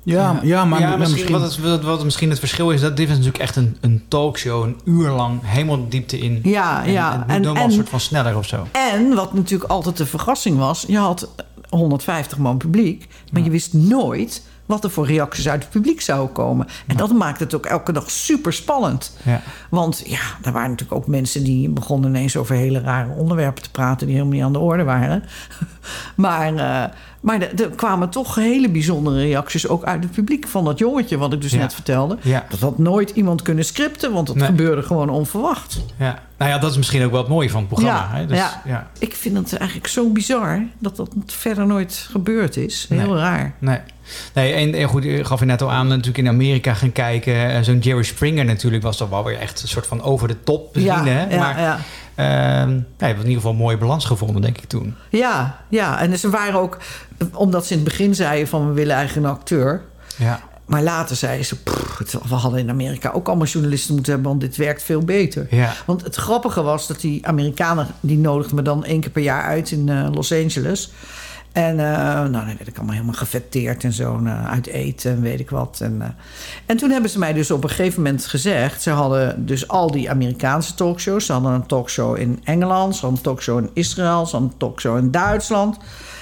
Ja, ja, maar ja, misschien, misschien... Wat, het, wat, wat misschien het verschil is, dat dit is natuurlijk echt een, een talkshow, een uur lang, helemaal diepte in. Ja, en, ja. En, en, en een soort van sneller of zo. En wat natuurlijk altijd de verrassing was, je had honderdvijftig man publiek, maar ja. je wist nooit wat er voor reacties uit het publiek zouden komen. En ja. dat maakt het ook elke dag super spannend. Ja. Want ja, er waren natuurlijk ook mensen die begonnen ineens over hele rare onderwerpen te praten die helemaal niet aan de orde waren. maar uh, maar er, er kwamen toch hele bijzondere reacties ook uit het publiek van dat jongetje wat ik dus ja. net vertelde. Ja. Dat had nooit iemand kunnen scripten, want dat nee. gebeurde gewoon onverwacht. Ja. Nou ja, dat is misschien ook wel het mooie van het programma. Ja, hè? Dus, ja. ja. Ik vind het eigenlijk zo bizar dat dat verder nooit gebeurd is. Heel nee. raar. Nee. Nee, en, en goed, je gaf je net al aan, natuurlijk in Amerika gaan kijken. Zo'n Jerry Springer natuurlijk was toch wel weer echt een soort van over de top misschien. Ja, hè? ja, maar ja. Uh, ja, je hebt in ieder geval een mooie balans gevonden, denk ik toen. Ja, ja. En ze waren ook, omdat ze in het begin zeiden van we willen eigenlijk een acteur. Ja. Maar later zeiden ze, pff, we hadden in Amerika ook allemaal journalisten moeten hebben, want dit werkt veel beter. Ja. Want het grappige was dat die Amerikanen, die nodigden me dan één keer per jaar uit in uh, Los Angeles. En uh, nou, dan werd ik allemaal helemaal gefetteerd en zo, uh, uit eten en weet ik wat. En, uh, en toen hebben ze mij dus op een gegeven moment gezegd, ze hadden dus al die Amerikaanse talkshows. Ze hadden een talkshow in Engeland, ze hadden een talkshow in Israël, ze hadden een talkshow in Duitsland.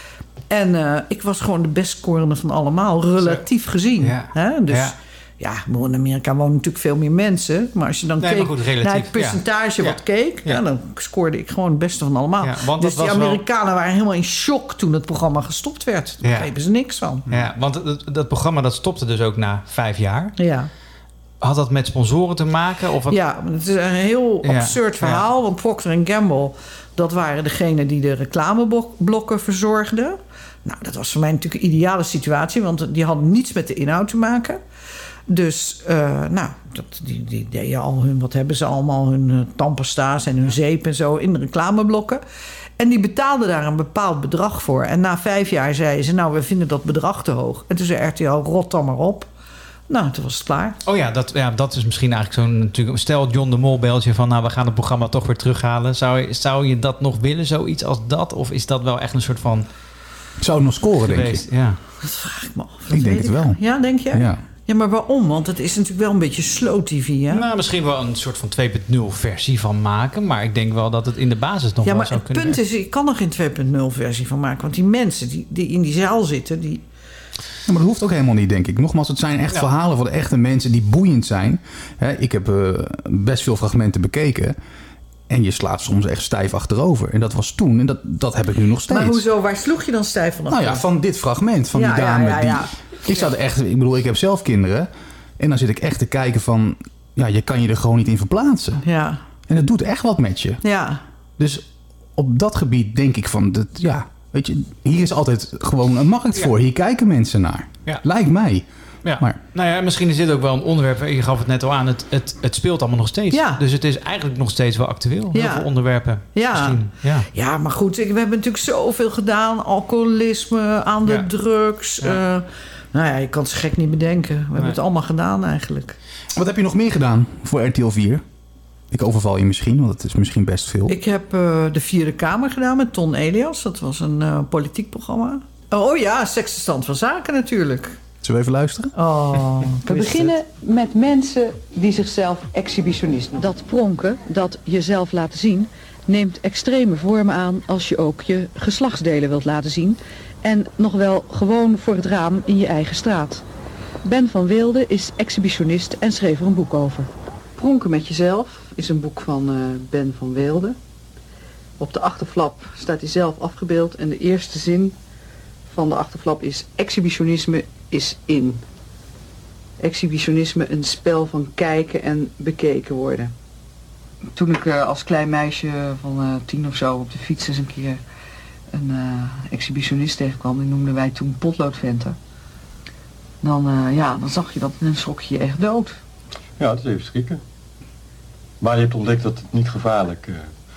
En uh, ik was gewoon de best scorende van allemaal, relatief gezien. Ja. Hè? Dus ja. ja, in Amerika wonen natuurlijk veel meer mensen. Maar als je dan nee, keek goed, relatief, naar het percentage ja. wat keek, Ja. Ja, dan scoorde ik gewoon het beste van allemaal. Ja, want dus dat die was Amerikanen wel... waren helemaal in shock toen het programma gestopt werd. Daar ja. begrepen ze niks van. Ja, want dat, dat programma dat stopte dus ook na vijf jaar. Ja. Had dat met sponsoren te maken? Of wat? Ja, het is een heel ja. absurd verhaal. Ja. Want Procter en Gamble, dat waren degenen die de reclameblokken verzorgden. Nou, dat was voor mij natuurlijk een ideale situatie, want die hadden niets met de inhoud te maken. Dus, uh, nou, dat, die, die deden al hun, wat hebben ze allemaal, hun uh, tandpasta's en hun zeep en zo in de reclameblokken. En die betaalden daar een bepaald bedrag voor. En na vijf jaar zeiden ze, nou, we vinden dat bedrag te hoog. En toen zei R T L, rot dan maar op. Nou, toen was het klaar. Oh ja, dat, ja, dat is misschien eigenlijk zo'n... natuurlijk. Stel John de Mol belt je van, nou, we gaan het programma toch weer terughalen. Zou je, zou je dat nog willen, zoiets als dat? Of is dat wel echt een soort van... Zou het nog scoren, geweest? denk je? Ja. Dat vraag ik me af. Ik denk het wel. Ja, denk je? Ja. Ja, maar waarom? Want het is natuurlijk wel een beetje slow T V, hè? Nou, misschien wel een soort van twee punt nul versie van maken. Maar ik denk wel dat het in de basis nog ja, wel zou kunnen... Ja, maar kunnen... het punt is, ik kan er geen twee punt nul versie van maken. Want die mensen die, die in die zaal zitten, die... Ja, maar dat hoeft ook helemaal niet, denk ik. Nogmaals, het zijn echt ja. verhalen voor de echte mensen die boeiend zijn. He, ik heb uh, best veel fragmenten bekeken. En je slaat soms echt stijf achterover. En dat was toen. En dat, dat heb ik nu nog steeds. Maar hoezo? Waar sloeg je dan stijf van achterover? Nou ja, van dit fragment. Van ja, die dame. Ja, ja, ja. Die, ik zat echt... Ik bedoel, ik heb zelf kinderen. En dan zit ik echt te kijken van... Ja, je kan je er gewoon niet in verplaatsen. Ja. En dat doet echt wat met je. Ja. Dus op dat gebied denk ik van... Dat, ja, weet je, hier is altijd gewoon een markt voor. Ja. Hier kijken mensen naar. Ja. Lijkt mij. Ja. Maar, nou ja, misschien is dit ook wel een onderwerp. Je gaf het net al aan. Het, het, het speelt allemaal nog steeds. Ja. Dus het is eigenlijk nog steeds wel actueel. Ja. Heel veel onderwerpen. Ja. Misschien. Ja. ja, maar goed. We hebben natuurlijk zoveel gedaan. Alcoholisme, aan de ja. drugs. Ja. Uh, nou ja, je kan het gek niet bedenken. We nee. hebben het allemaal gedaan eigenlijk. Wat heb je nog meer gedaan voor R T L vier? Ik overval je misschien, want het is misschien best veel. Ik heb uh, de Vierde Kamer gedaan met Ton Elias. Dat was een uh, politiek programma. Oh ja, Seksverstand van Zaken natuurlijk. Zullen we even luisteren? Oh, we beginnen met mensen die zichzelf exhibitionist noemen. Dat pronken, dat jezelf laten zien, neemt extreme vormen aan als je ook je geslachtsdelen wilt laten zien. En nog wel gewoon voor het raam in je eigen straat. Ben van Weelde is exhibitionist en schreef er een boek over. Pronken met jezelf is een boek van uh, Ben van Weelde. Op de achterflap staat hij zelf afgebeeld en de eerste zin van de achterflap is: exhibitionisme is in. Exhibitionisme, een spel van kijken en bekeken worden. Toen ik uh, als klein meisje van uh, tien of zo op de fiets eens een keer een uh, exhibitionist tegenkwam, die noemden wij toen potloodventer. Dan, uh, ja, dan zag je dat en dan schrok je je echt dood. Ja, dat is even schrikken. Maar je hebt ontdekt dat het niet gevaarlijk uh,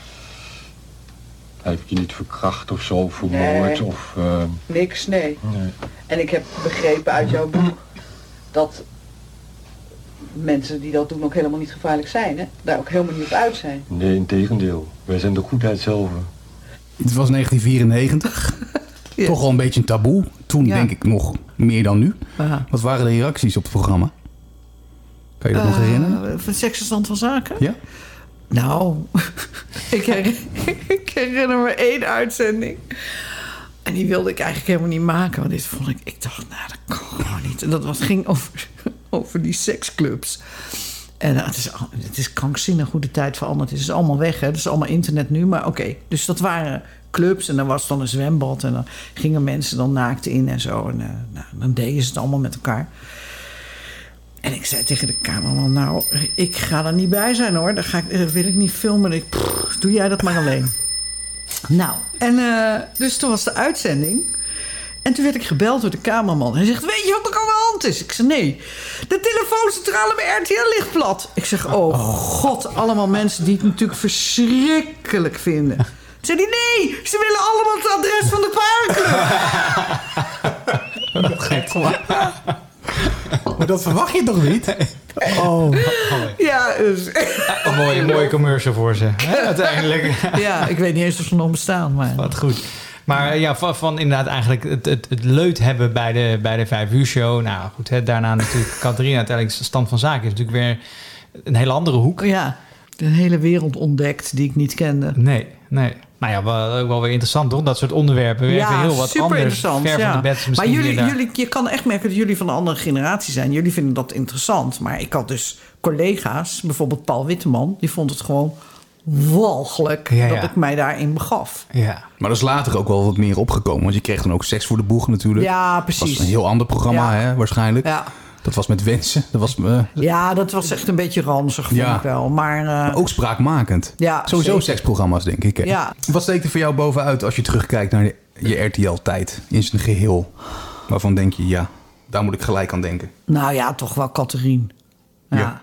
hij heeft je niet verkracht of zo, vermoord nee, of... Uh... niks, nee. nee. En ik heb begrepen uit jouw boek dat mensen die dat doen ook helemaal niet gevaarlijk zijn, hè? Daar ook helemaal niet op uit zijn. Nee, integendeel. Wij zijn de goedheid zelf. Het was negentien vierennegentig. Yes. Toch wel een beetje een taboe. Toen Ja. denk ik nog meer dan nu. Aha. Wat waren de reacties op het programma? Kan je dat nog Uh, herinneren? Van het seksverstand van zaken? Ja? Nou, ik, herinner, ik herinner me één uitzending. En die wilde ik eigenlijk helemaal niet maken. Want dit vond ik... Ik dacht, nou, dat kan gewoon niet. En dat was, ging over, over die seksclubs. En uh, het, is, al- het is krankzinnig hoe de tijd veranderd is. Het is allemaal weg, hè. Het is allemaal internet nu. Maar oké, okay. Dus dat waren clubs. En dan was dan een zwembad. En dan gingen mensen dan naakt in en zo. En uh, nou, dan deden ze het allemaal met elkaar. En ik zei tegen de cameraman, nou, ik ga er niet bij zijn hoor. Dat, ga ik, dat wil ik niet filmen. Ik, pff, doe jij dat maar alleen. Nou, en uh, dus toen was de uitzending. En toen werd ik gebeld door de cameraman. Hij zegt, weet je wat er aan de hand is? Ik zeg, nee. De telefooncentrale bij R T L ligt plat. Ik zeg, oh god, allemaal mensen die het natuurlijk verschrikkelijk vinden. Toen zei hij, nee, ze willen allemaal het adres van de parenclub. Dat geeft gewoon. Maar dat verwacht je toch niet? Oh. Ja, dus... Een mooie, mooie commercial voor ze, hè, uiteindelijk. Ja, ik weet niet eens of ze nog bestaan. Maar... Wat goed. Maar ja, van, van inderdaad eigenlijk het, het, het leuk hebben bij de, bij de vijf uur show. Nou goed, hè, daarna natuurlijk Catharina. Uiteindelijk stand van zaken is natuurlijk weer een hele andere hoek. Ja, een hele wereld ontdekt die ik niet kende. Nee, nee. Nou ja, wel, wel weer interessant, toch? Dat soort onderwerpen. Weer even heel wat super anders. interessant. Ver Ja. van de bed. Maar jullie, daar... jullie, je kan echt merken dat jullie van een andere generatie zijn. Jullie vinden dat interessant. Maar ik had dus collega's, bijvoorbeeld Paul Witteman, die vond het gewoon walgelijk Ja, dat ja. ik mij daarin begaf. Ja. Maar dat is later ook wel wat meer opgekomen. Want je kreeg dan ook Seks voor de Boeg natuurlijk. Ja, precies. Dat was een heel ander programma, Ja. hè, waarschijnlijk. Ja. Dat was met wensen. Dat was, uh, Ja, dat was echt een beetje ranzig, vond Ja. ik wel. Maar, uh, maar ook spraakmakend. Ja, Sowieso zeker. seksprogramma's, denk ik. Hè? Ja. Wat steekt er voor jou bovenuit als je terugkijkt naar de, je R T L-tijd in zijn geheel? Waarvan denk je, ja, daar moet ik gelijk aan denken. nou ja, toch wel Catherine. Ja. Ja.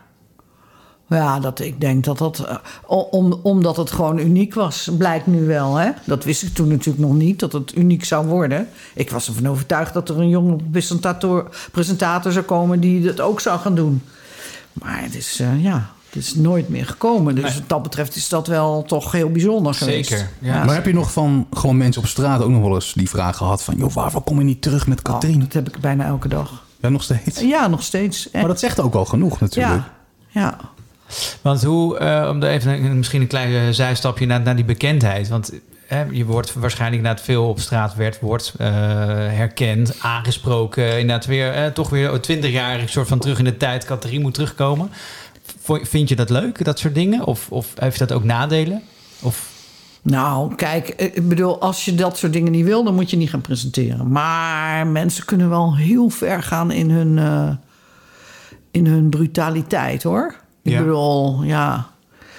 Ja, dat, ik denk dat dat... uh, om, omdat het gewoon uniek was, blijkt nu wel. Hè? Dat wist ik toen natuurlijk nog niet, dat het uniek zou worden. Ik was ervan overtuigd dat er een jonge presentator, presentator zou komen die dat ook zou gaan doen. Maar het is, uh, ja, het is nooit meer gekomen. Dus Nee. wat dat betreft is dat wel toch heel bijzonder geweest. Zeker, ja. Maar heb je nog van gewoon mensen op straat ook nog wel eens die vraag gehad van... joh, waarvoor kom je niet terug met Catherine? Oh, dat heb ik bijna elke dag. Ja, nog steeds? Ja, nog steeds. Maar dat zegt ook wel genoeg natuurlijk. Ja, ja. Want hoe, uh, om er even een, misschien een klein uh, zijstapje naar, naar die bekendheid. Want hè, je wordt waarschijnlijk inderdaad veel op straat werd, wordt uh, herkend, aangesproken. Inderdaad weer, uh, toch weer twintig jaar soort van terug in de tijd. Catherine moet terugkomen. V- vind je dat leuk, dat soort dingen? Of, of heeft dat ook nadelen? Of... Nou, kijk, ik bedoel, als je dat soort dingen niet wil, dan moet je niet gaan presenteren. Maar mensen kunnen wel heel ver gaan in hun, uh, in hun brutaliteit, hoor. Ik Ja. bedoel, ja...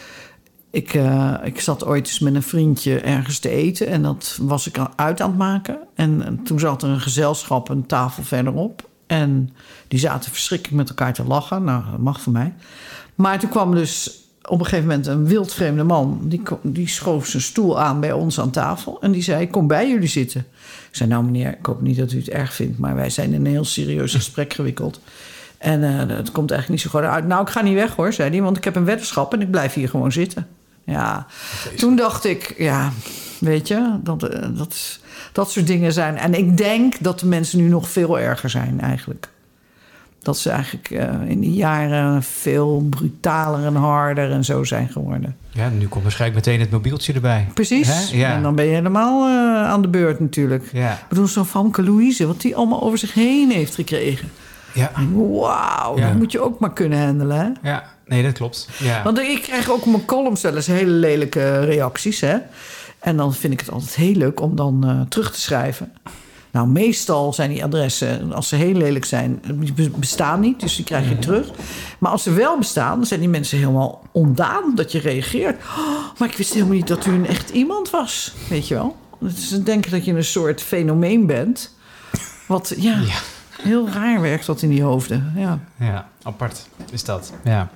Ik, uh, ik zat ooit eens met een vriendje ergens te eten en dat was ik uit aan het maken. En, en toen zat er een gezelschap een tafel verderop. En die zaten verschrikkelijk met elkaar te lachen. Nou, dat mag van mij. Maar toen kwam dus op een gegeven moment een wildvreemde man. Die, die schoof zijn stoel aan bij ons aan tafel. En die zei, kom bij jullie zitten. Ik zei, nou meneer, ik hoop niet dat u het erg vindt. Maar wij zijn in een heel serieus gesprek gewikkeld. En uh, het komt eigenlijk niet zo goed uit. Nou, ik ga niet weg hoor, zei hij. Want ik heb een weddenschap en ik blijf hier gewoon zitten. Ja, toen dacht ik, ja, weet je, dat, uh, dat, dat soort dingen zijn. En ik denk dat de mensen nu nog veel erger zijn eigenlijk. Dat ze eigenlijk uh, in die jaren veel brutaler en harder en zo zijn geworden. Ja, nu komt waarschijnlijk meteen het mobieltje erbij. Precies. Hè? Ja. En dan ben je helemaal uh, aan de beurt natuurlijk. Ja. Ik bedoel, zo'n Famke Louise, wat die allemaal over zich heen heeft gekregen. Ja. Wauw, Ja. dat moet je ook maar kunnen handelen, hè? Ja, nee, dat klopt. Ja. Want ik krijg ook op mijn columns wel eens hele lelijke reacties, hè? En dan vind ik het altijd heel leuk om dan uh, terug te schrijven. Nou, meestal zijn die adressen, als ze heel lelijk zijn, die bestaan niet. Dus die krijg je terug. Maar als ze wel bestaan, dan zijn die mensen helemaal ontdaan dat je reageert. Oh, maar ik wist helemaal niet dat u een echt iemand was. Weet je wel? Dus ze denken dat je een soort fenomeen bent. Wat, ja, Ja. heel raar werkt dat in die hoofden. Ja. Ja, apart is dat. Ja.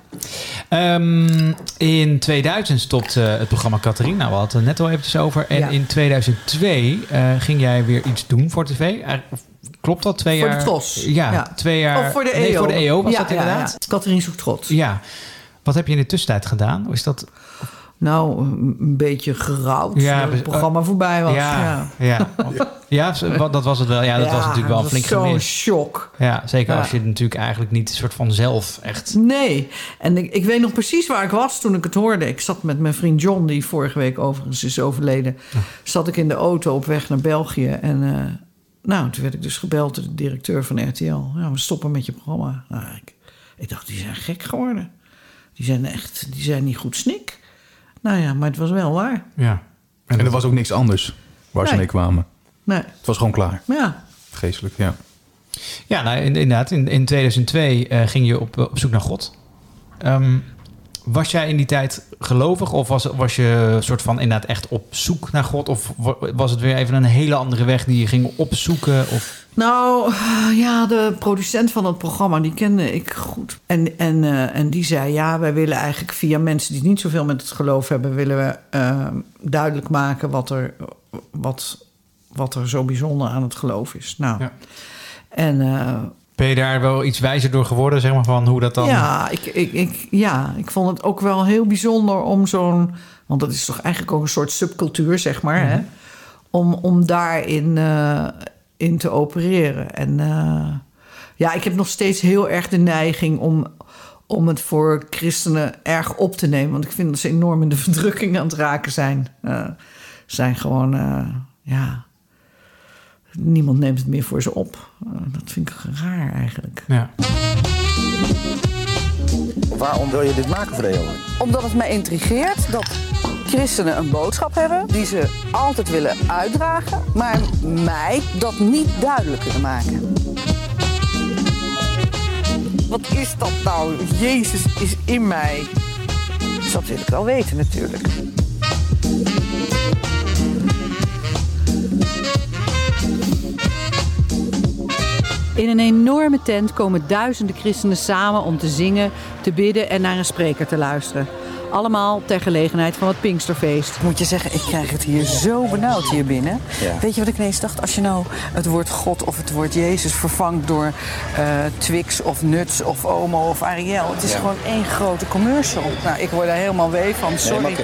Um, in tweeduizend stopte het programma Catherine. Nou, we hadden het net al eventjes over. En Ja. in tweeduizend twee uh, ging jij weer iets doen voor tv. Uh, klopt dat? Twee Voor jaar? de Tros. Ja, Ja. twee jaar. Of voor de E O. Nee, voor de E O was Ja, dat ja, inderdaad. ja. Catherine zoekt trots. Ja. Wat heb je in de tussentijd gedaan? Is dat... nou, een beetje gerouwd Ja, dat be- het programma voorbij was. Ja, Ja, ja. ja. ja dat was het wel. Ja, dat Ja, was natuurlijk wel dat flink was zo'n gemist. shock. Ja, zeker Ja. als je natuurlijk eigenlijk niet een soort van zelf echt... Nee, en ik, ik weet nog precies waar ik was toen ik het hoorde. Ik zat met mijn vriend John, die vorige week overigens is overleden. Zat ik in de auto op weg naar België. En uh, nou, toen werd ik dus gebeld door de directeur van R T L. Ja, we stoppen met je programma. Nou, ik, ik dacht, die zijn gek geworden. Die zijn echt, die zijn niet goed snik. Nou ja, maar het was wel waar. Ja. En er was ook niks anders waar ze Nee. mee kwamen. Nee. Het was gewoon klaar. Ja. Geestelijk, ja. Ja, nou, in- inderdaad. In, in tweeduizend twee uh, ging je op, op zoek naar God. Um, was jij in die tijd gelovig? Of was, was je een soort van inderdaad echt op zoek naar God? Of wa- was het weer even een hele andere weg die je ging opzoeken? Of... Nou, ja, de producent van het programma, die kende ik goed. En, en, uh, en die zei, ja, wij willen eigenlijk via mensen die niet zoveel met het geloof hebben... willen we uh, duidelijk maken wat er, wat, wat er zo bijzonder aan het geloof is. Nou, Ja. en... Uh, Ben je daar wel iets wijzer door geworden, zeg maar, van hoe dat dan... Ja, ik, ik, ik, ja, ik vond het ook wel heel bijzonder om zo'n... Want dat is toch eigenlijk ook een soort subcultuur, zeg maar, Mm-hmm. hè? Om, om daarin uh, in te opereren. En uh, ja, ik heb nog steeds heel erg de neiging om, om het voor christenen erg op te nemen. Want ik vind dat ze enorm in de verdrukking aan het raken zijn. Uh, zijn gewoon, uh, ja... Niemand neemt het meer voor ze op. Uh, dat vind ik raar eigenlijk. Ja. Waarom wil je dit maken, Vreo? Omdat het mij intrigeert dat christenen een boodschap hebben... die ze altijd willen uitdragen... maar mij dat niet duidelijk kunnen maken. Wat is dat nou? Jezus is in mij. Dus dat wil ik wel weten natuurlijk. In een enorme tent komen duizenden christenen samen om te zingen, te bidden en naar een spreker te luisteren. Allemaal ter gelegenheid van het Pinksterfeest. Moet je zeggen, ik krijg het hier zo benauwd hier binnen. Ja. Weet je wat ik ineens dacht? Als je nou het woord God of het woord Jezus vervangt door uh, Twix of Nuts of Omo of Ariel. Het is Ja. gewoon één grote commercial. Nou, ik word daar helemaal wee van. Sorry. Nee, maar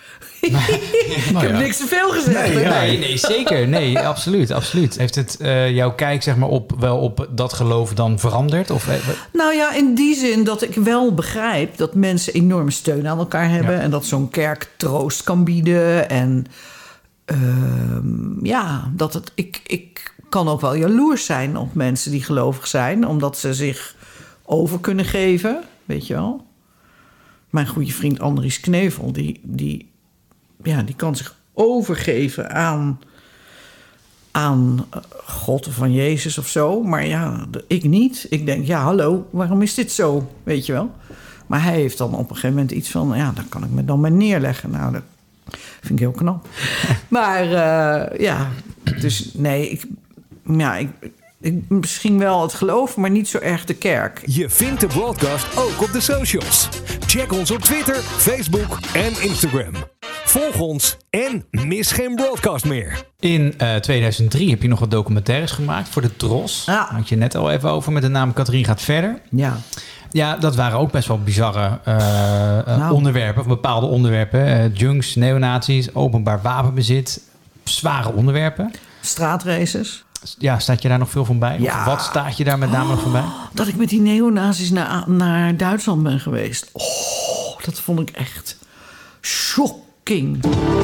Ik Nou heb ja. niks te veel gezegd. Nee, hè? nee, nee, zeker. Nee, absoluut, absoluut. Heeft het uh, jouw kijk zeg maar, op, wel op dat geloof dan veranderd? Of, eh, Nou ja, in die zin dat ik wel begrijp dat mensen enorme steun aan elkaar hebben. Ja. En dat zo'n kerk troost kan bieden. En uh, ja, dat het. Ik, ik kan ook wel jaloers zijn op mensen die gelovig zijn, omdat ze zich over kunnen geven. Weet je wel? Mijn goede vriend Andries Knevel, die, die, ja, die kan zich overgeven aan, aan God of van Jezus of zo. Maar ja, ik niet. Ik denk, ja, hallo, waarom is dit zo? Weet je wel? Maar hij heeft dan op een gegeven moment iets van, ja, daar kan ik me dan maar neerleggen. Nou, dat vind ik heel knap. Maar uh, ja, dus nee, ik, ja, ik, ik, misschien wel het geloof, maar niet zo erg de kerk. Je vindt de broadcast ook op de socials. Check ons op Twitter, Facebook en Instagram. Volg ons en mis geen broadcast meer. In uh, tweeduizend drie heb je nog wat documentaires gemaakt voor de Tros. Ja. Had je net al even over met de naam Catherine gaat verder. Ja. Ja, dat waren ook best wel bizarre uh, Nou. onderwerpen, of bepaalde onderwerpen. Uh, junks, neonazies, openbaar wapenbezit. Zware onderwerpen. Straatraces. Ja, staat je daar nog veel van bij? Ja. Of wat staat je daar met name nog van bij? Dat ik met die neonazis naar, naar Duitsland ben geweest. Oh, dat vond ik echt shocking.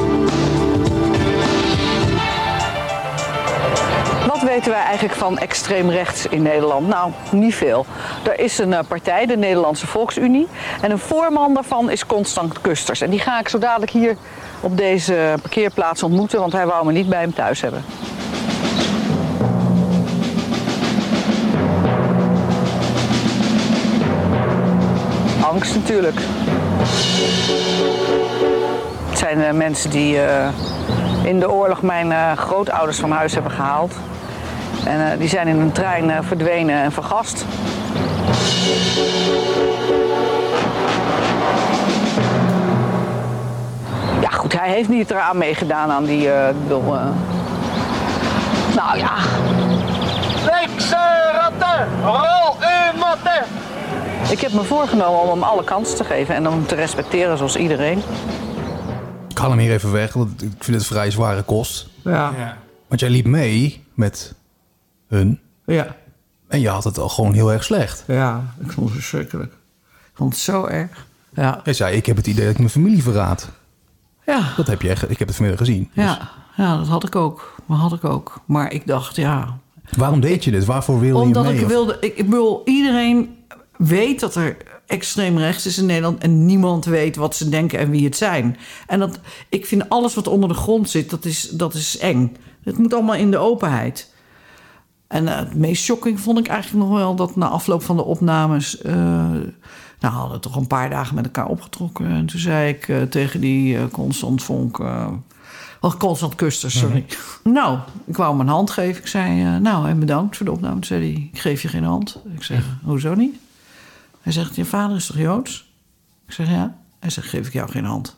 Wat weten wij eigenlijk van extreem rechts in Nederland? Nou, niet veel. Er is een uh, partij, de Nederlandse Volksunie. En een voorman daarvan is Constant Kusters. En die ga ik zo dadelijk hier op deze parkeerplaats ontmoeten, want hij wou me niet bij hem thuis hebben. Angst natuurlijk. Het zijn uh, mensen die uh, in de oorlog mijn uh, grootouders van huis hebben gehaald. En uh, die zijn in een trein uh, verdwenen en vergast. Ja goed, hij heeft niet eraan meegedaan aan die... Uh, bedoel, uh... Nou ja... Niks ratten! Rol u matten! Ik heb me voorgenomen om hem alle kansen te geven en om hem te respecteren zoals iedereen. haal hem hier even weg, want ik vind het een vrij zware kost. Ja. Ja. Want jij liep mee met hun. Ja. En je had het al gewoon heel erg slecht. Ja, ik vond het verschrikkelijk. Ik vond het zo erg. Ja. Jij zei, ik heb het idee dat ik mijn familie verraad. Ja. Dat heb je echt, ik heb het vanmiddag gezien. Dus Ja, ja, dat had ik ook. Dat had ik ook. Maar ik dacht, ja... waarom deed je dit? Waarvoor wilde je Omdat mee? ik Of- wilde... Ik, ik bedoel, iedereen weet dat er extreem rechts is in Nederland... en niemand weet wat ze denken en wie het zijn. En dat, ik vind alles wat onder de grond zit, dat is, dat is eng. Het moet allemaal in de openheid. En uh, het meest shocking vond ik eigenlijk nog wel... dat na afloop van de opnames... Uh, nou, hadden we toch een paar dagen met elkaar opgetrokken. En toen zei ik uh, tegen die uh, Constant Vonk... Uh, oh, Constant Kuster, sorry. Mm-hmm. Nou, ik wou hem een hand geven. Ik zei, uh, nou, en bedankt voor de opname. Toen zei hij, ik geef je geen hand. Ik zeg, hoezo niet? Hij zegt, je vader is toch Joods? Ik zeg, ja. Hij zegt, geef ik jou geen hand.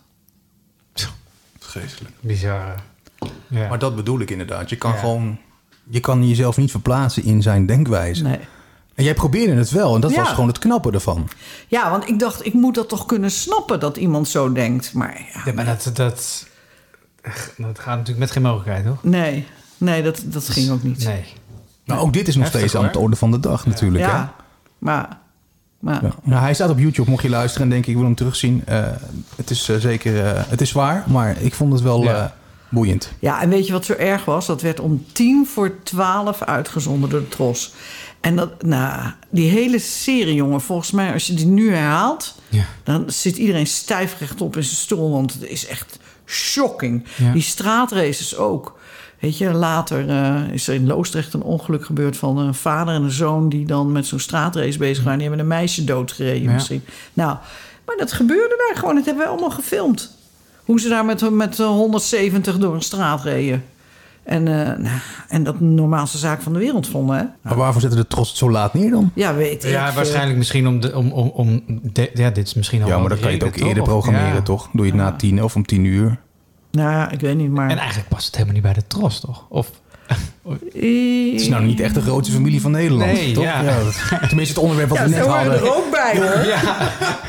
Vreselijk. Bizar. Ja. Maar dat bedoel ik inderdaad. Je kan Ja. gewoon... Je kan jezelf niet verplaatsen in zijn denkwijze. Nee. En jij probeerde het wel. En dat Ja. was gewoon het knappe ervan. Ja, want ik dacht, ik moet dat toch kunnen snappen... dat iemand zo denkt. Maar ja, Ja, maar dat, dat, dat gaat natuurlijk met geen mogelijkheid, toch? nee, nee dat, dat ging ook niet. Nee. Nou, ook dit is nog Heftig, steeds aan hoor. het orde van de dag natuurlijk. Ja, Hè? maar... maar Ja. Nou, hij staat op YouTube, mocht je luisteren en denk ik, ik wil hem terugzien. Uh, het is uh, zeker, uh, het is zwaar, maar ik vond het wel Ja. uh, boeiend. Ja, en weet je wat zo erg was? Dat werd om tien voor twaalf uitgezonden door de Tros. En dat, nou, die hele serie, jongen, volgens mij, als je die nu herhaalt... Ja. dan zit iedereen stijf rechtop in zijn stoel, want het is echt shocking. Ja. Die straatraces ook. Weet je, later uh, is er in Loosdrecht een ongeluk gebeurd van een vader en een zoon... die dan met zo'n straatrace bezig waren. Die hebben een meisje doodgereden Ja. misschien. Nou, maar dat gebeurde daar gewoon. Dat hebben we allemaal gefilmd. Hoe ze daar met, met honderdzeventig door een straat reden. En, uh, nou, en dat de normaalste zaak van de wereld vonden, hè? Maar waarvoor zetten de Tros het zo laat neer dan? Ja, weet ik. Ja, waarschijnlijk misschien om... De, om, om, om de, ja, dit is misschien al Ja, wel maar dan de kan je het ook reden, eerder toch? Of- programmeren, ja. toch? Doe je het na tien of om tien uur. Nou ja, ik weet niet, maar... En eigenlijk past het helemaal niet bij de Tros, toch? Of... Het is nou niet echt de grootste familie van Nederland, Nee, toch? ja. dat- tenminste, het onderwerp wat Ja, we net zo waren hadden. er ook bij, hoor. Ja.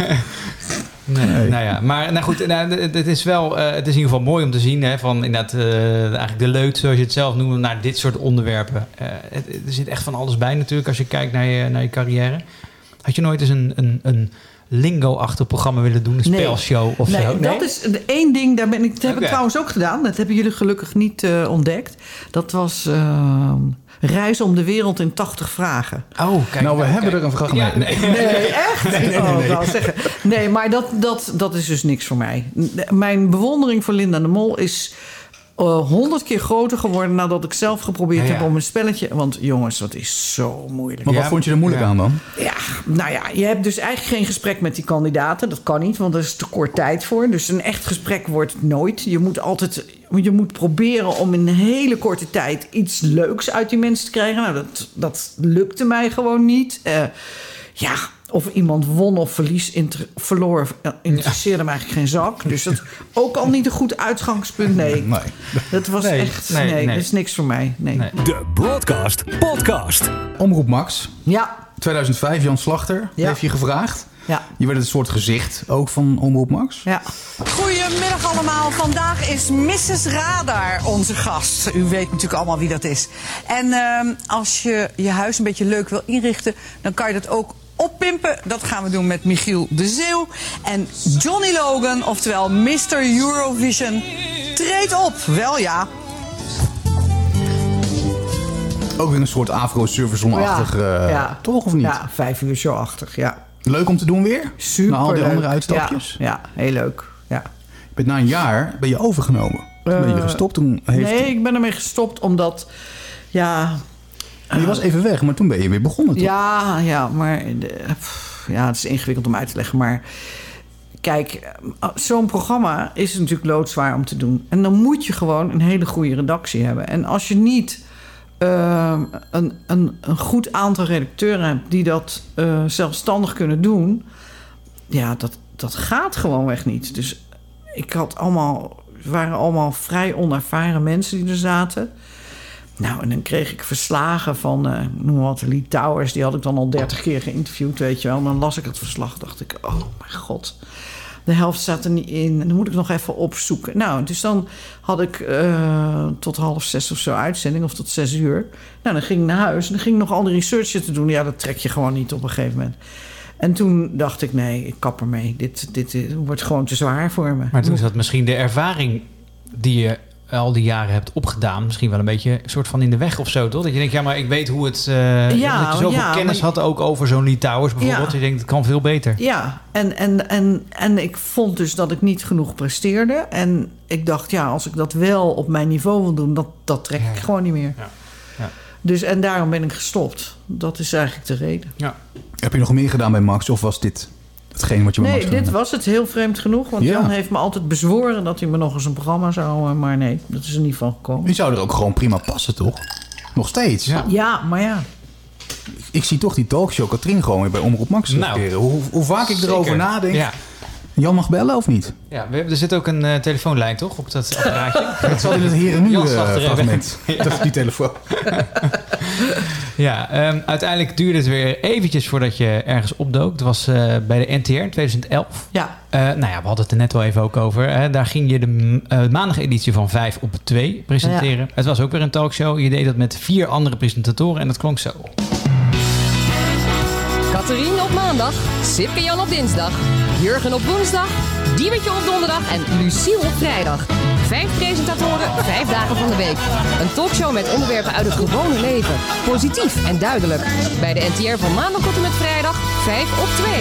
Nee, Nee. Nou ja, maar nou goed, nou, het het is wel, uh, het is in ieder geval mooi om te zien, hè, van inderdaad, uh, eigenlijk de leut, zoals je het zelf noemt, naar dit soort onderwerpen. Uh, het, er zit echt van alles bij natuurlijk, als je kijkt naar je, naar je carrière. Had je nooit eens een, een, een lingo-achtig programma willen doen, een Nee. spelshow of nee, zo? Nee, dat is de één ding, daar ben ik, dat heb Oké. ik trouwens ook gedaan. Dat hebben jullie gelukkig niet uh, ontdekt. Dat was uh, Reizen om de wereld in tachtig vragen. Oh, kijk. Nou, we kijk. hebben er een fragment. Ja, nee. Nee, echt? Nee, nee, nee, Oh, nee. ik wou zeggen. Nee, maar dat, dat, dat is dus niks voor mij. Mijn bewondering voor Linda de Mol is honderd uh, keer groter geworden... nadat ik zelf geprobeerd Ja, ja. heb om een spelletje... Want jongens, dat is zo moeilijk. Maar wat Ja, vond je er moeilijk ja. aan dan? Ja, nou ja, je hebt dus eigenlijk geen gesprek met die kandidaten. Dat kan niet, want er is te kort tijd voor. Dus een echt gesprek wordt nooit. Je moet altijd je moet proberen om in een hele korte tijd... iets leuks uit die mensen te krijgen. Nou, dat, dat lukte mij gewoon niet. Uh, ja, of iemand won of verlies, inter, verloor... interesseerde me eigenlijk geen zak. Dus dat ook al niet een goed uitgangspunt. Nee, Nee. dat was Nee, echt... nee, Nee, nee. dat is niks voor mij. Nee. Nee. De Broadcast Podcast. Omroep Max, Ja, tweeduizend vijf, Jan Slachter Ja. heeft je gevraagd. ja. Je werd het soort gezicht ook van Omroep Max. Ja. Goedemiddag allemaal. Vandaag is missus Radar onze gast. U weet natuurlijk allemaal wie dat is. En uh, als je je huis een beetje leuk wil inrichten... dan kan je dat ook oppimpen. Dat gaan we doen met Michiel de Zeeuw. En Johnny Logan, oftewel mister Eurovision, treedt op. Wel ja. Ook weer een soort afro-surfersong-achtig, uh, ja. toch of niet? Ja, vijf uur zo-achtig, ja. Leuk om te doen weer? Super Na al die leuk. andere uitstapjes? Ja, ja, heel leuk. Ja. Je bent na een jaar ben je overgenomen. Toen ben je Uh, gestopt. Toen heeft... Nee, ik ben ermee gestopt omdat... Ja, Je was even weg, maar toen ben je weer begonnen. Toch? ja, ja, maar... De, pff, ja, het is ingewikkeld om uit te leggen, maar... Kijk, zo'n programma is natuurlijk loodzwaar om te doen. En dan moet je gewoon een hele goede redactie hebben. En als je niet uh, een, een, een goed aantal redacteuren hebt... die dat uh, zelfstandig kunnen doen... ja, dat, dat gaat gewoonweg niet. Dus ik had allemaal... Het waren allemaal vrij onervaren mensen die er zaten. Nou, en dan kreeg ik verslagen van... Uh, noem maar wat, Lee Towers. Die had ik dan al dertig keer geïnterviewd, weet je wel. En dan las ik het verslag, dacht ik... oh mijn god... De helft staat er niet in. En dan moet ik nog even opzoeken. Nou, dus dan had ik uh, tot half zes of zo uitzending. Of tot zes uur. Nou, dan ging ik naar huis. En dan ging ik nog al die research te doen. Ja, dat trek je gewoon niet op een gegeven moment. En toen dacht ik, nee, ik kap ermee. Dit, dit, dit wordt gewoon te zwaar voor me. Maar toen is dat misschien de ervaring die je al die jaren hebt opgedaan, misschien wel een beetje een soort van in de weg of zo, toch? Dat je denkt, ja, maar ik weet hoe het... Uh, ja, dat je zoveel ja, kennis had ook over zo'n Lee Towers bijvoorbeeld. Ja. Je denkt, het kan veel beter. Ja, en, en, en, en ik vond dus dat ik niet genoeg presteerde. En ik dacht, ja, als ik dat wel op mijn niveau wil doen, dat, dat trek ik ja. gewoon niet meer. Ja. Ja. Dus, en daarom ben ik gestopt. Dat is eigenlijk de reden. Ja. Heb je nog meer gedaan bij Max, of was dit hetgeen wat je bij nee, Max dit gedaan? was het heel vreemd genoeg. Want ja. Jan heeft me altijd bezworen dat hij me nog eens een programma zou... Maar nee, dat is er niet van gekomen. Je zou er ook gewoon prima passen, toch? Nog steeds. Ja, ja maar ja. Ik zie toch die talkshow Katrien gewoon weer bij Omroep Max nou, hoe, hoe vaak ik erover zeker. nadenk... Ja. Jan mag bellen of niet? Ja, we hebben, er zit ook een uh, telefoonlijn, toch? Op dat apparaatje. Het zal in het hier en nu uh, fragment. Ja. Dat is die telefoon. ja, um, uiteindelijk duurde het weer eventjes voordat je ergens opdook. Dat was uh, bij de N T R in twintig elf. Ja. Uh, nou ja, we hadden het er net al even ook over. Hè. Daar ging je de uh, maandageditie van vijf op twee presenteren. Ja. Het was ook weer een talkshow. Je deed dat met vier andere presentatoren en dat klonk zo. Catherine op maandag, Sipke Jan op dinsdag, Jurgen op woensdag, Diewertje op donderdag en Luciel op vrijdag. Vijf presentatoren, vijf dagen van de week. Een talkshow met onderwerpen uit het gewone leven. Positief en duidelijk. Bij de N T R van maandag tot en met vrijdag, vijf op twee.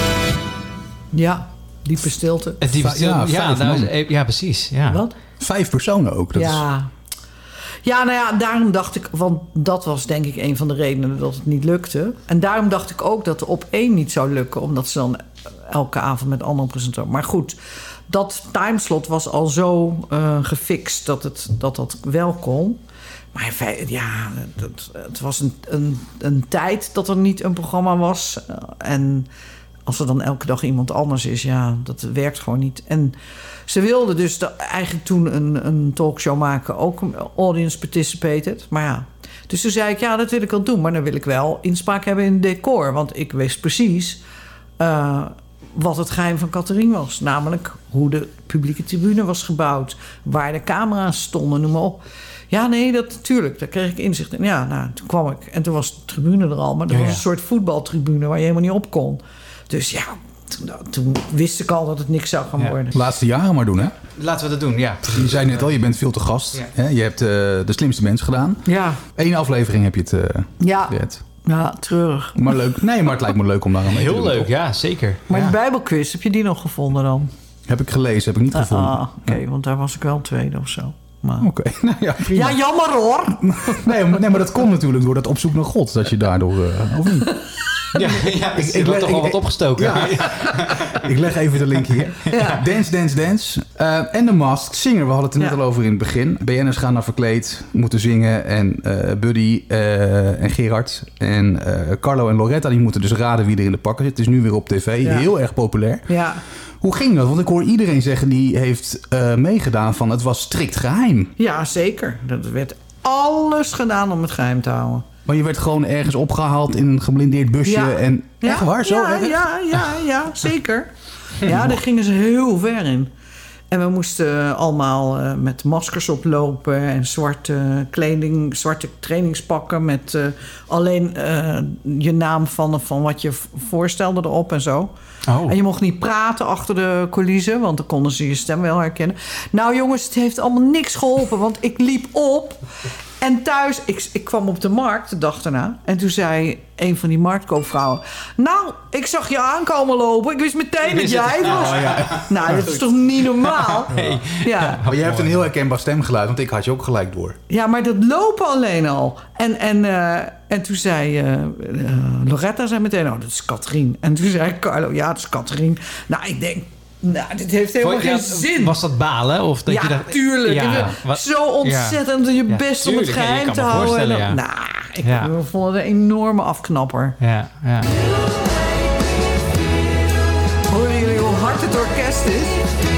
Ja, diepe stilte. Diepe stilte. Ja, ja, nou, ja, precies. Ja. Wat? Vijf personen ook. Dat ja. Is... Ja, nou ja, daarom dacht ik... Want dat was denk ik een van de redenen dat het niet lukte. En daarom dacht ik ook dat de op één niet zou lukken. Omdat ze dan elke avond met andere presentatoren... Maar goed, dat timeslot was al zo uh, gefixt dat het, dat dat wel kon. Maar ja, het, het was een, een, een tijd dat er niet een programma was. En als er dan elke dag iemand anders is, ja, dat werkt gewoon niet. En ze wilden dus de, eigenlijk toen een, een talkshow maken, ook audience participated. Maar ja, dus toen zei ik, ja, dat wil ik wel doen. Maar dan wil ik wel inspraak hebben in het decor. Want ik wist precies uh, wat het geheim van Catherine was. Namelijk hoe de publieke tribune was gebouwd. Waar de camera's stonden, noem maar op. Ja, nee, dat natuurlijk. Daar kreeg ik inzicht in. Ja, nou, toen kwam ik. En toen was de tribune er al. Maar dat ja, was een ja. soort voetbaltribune waar je helemaal niet op kon. Dus ja, toen, toen wist ik al dat het niks zou gaan ja. worden. Laatste jaren maar doen, hè? Laten we dat doen, ja. Je zei net al, je bent veel te gast. Ja. Hè? Je hebt uh, de slimste mens gedaan. Ja. Eén aflevering heb je het uh, ja. Gered. Ja, treurig. Maar leuk. Nee, maar het lijkt me leuk om daar aan mee Heel te doen. Heel leuk, toch? ja, zeker. Maar ja. de Bijbelquiz, heb je die nog gevonden dan? Heb ik gelezen, heb ik niet ah, gevonden. Ah, Oké, okay, ja. want daar was ik wel tweede of zo. Oké, okay. nou ja, ja, jammer hoor. nee, maar, nee, maar dat komt natuurlijk door dat op zoek naar God. Dat je daardoor, uh, of niet? Ja, ja ik, ik leg toch al wat opgestoken. Ja, ja. Ik leg even de link hier. Ja. Dance, Dance, Dance. Uh, en The Masked Singer. We hadden het er net ja. al over in het begin. B N'ers gaan naar verkleed, moeten zingen. En uh, Buddy uh, en Gerard en uh, Carlo en Loretta... die moeten dus raden wie er in de pakken zit. Het is nu weer op tv. Ja. Heel erg populair. Ja. Hoe ging dat? Want ik hoor iedereen zeggen die heeft uh, meegedaan van... het was strikt geheim. Ja, zeker. Er werd alles gedaan om het geheim te houden. Maar je werd gewoon ergens opgehaald in een geblindeerd busje. Ja. En ja. echt waar? Zo ja, erg? ja, ja, ja, zeker. Ja, daar gingen ze heel ver in. En we moesten allemaal uh, met maskers oplopen en zwarte kleding, zwarte trainingspakken met uh, alleen uh, je naam van, van wat je voorstelde erop en zo. Oh. En je mocht niet praten achter de coulissen, want dan konden ze je stem wel herkennen. Nou jongens, het heeft allemaal niks geholpen, want ik liep op. En thuis, ik, ik kwam op de markt de dag daarna. En toen zei een van die marktkoopvrouwen... Nou, ik zag je aankomen lopen. Ik wist meteen dat jij het was. Oh, ja. Nou, dat is toch niet normaal? Nee. Ja. Maar jij hebt een heel herkenbaar stemgeluid. Want ik had je ook gelijk door. Ja, maar dat lopen alleen al. En, en, uh, en toen zei uh, uh, Loretta zei meteen... Oh, dat is Catherine. En toen zei Carlo... Ja, dat is Catherine. Nou, ik denk... Nou, dit heeft helemaal geen zin. Was dat balen? Of dat ja, je dat... tuurlijk. Ja, wat... Zo ontzettend ja. je best ja, om het geheim te houden. Dan, ja. Nou, ik ja. vond het een enorme afknapper. Ja, ja. Horen jullie hoe hard het orkest is?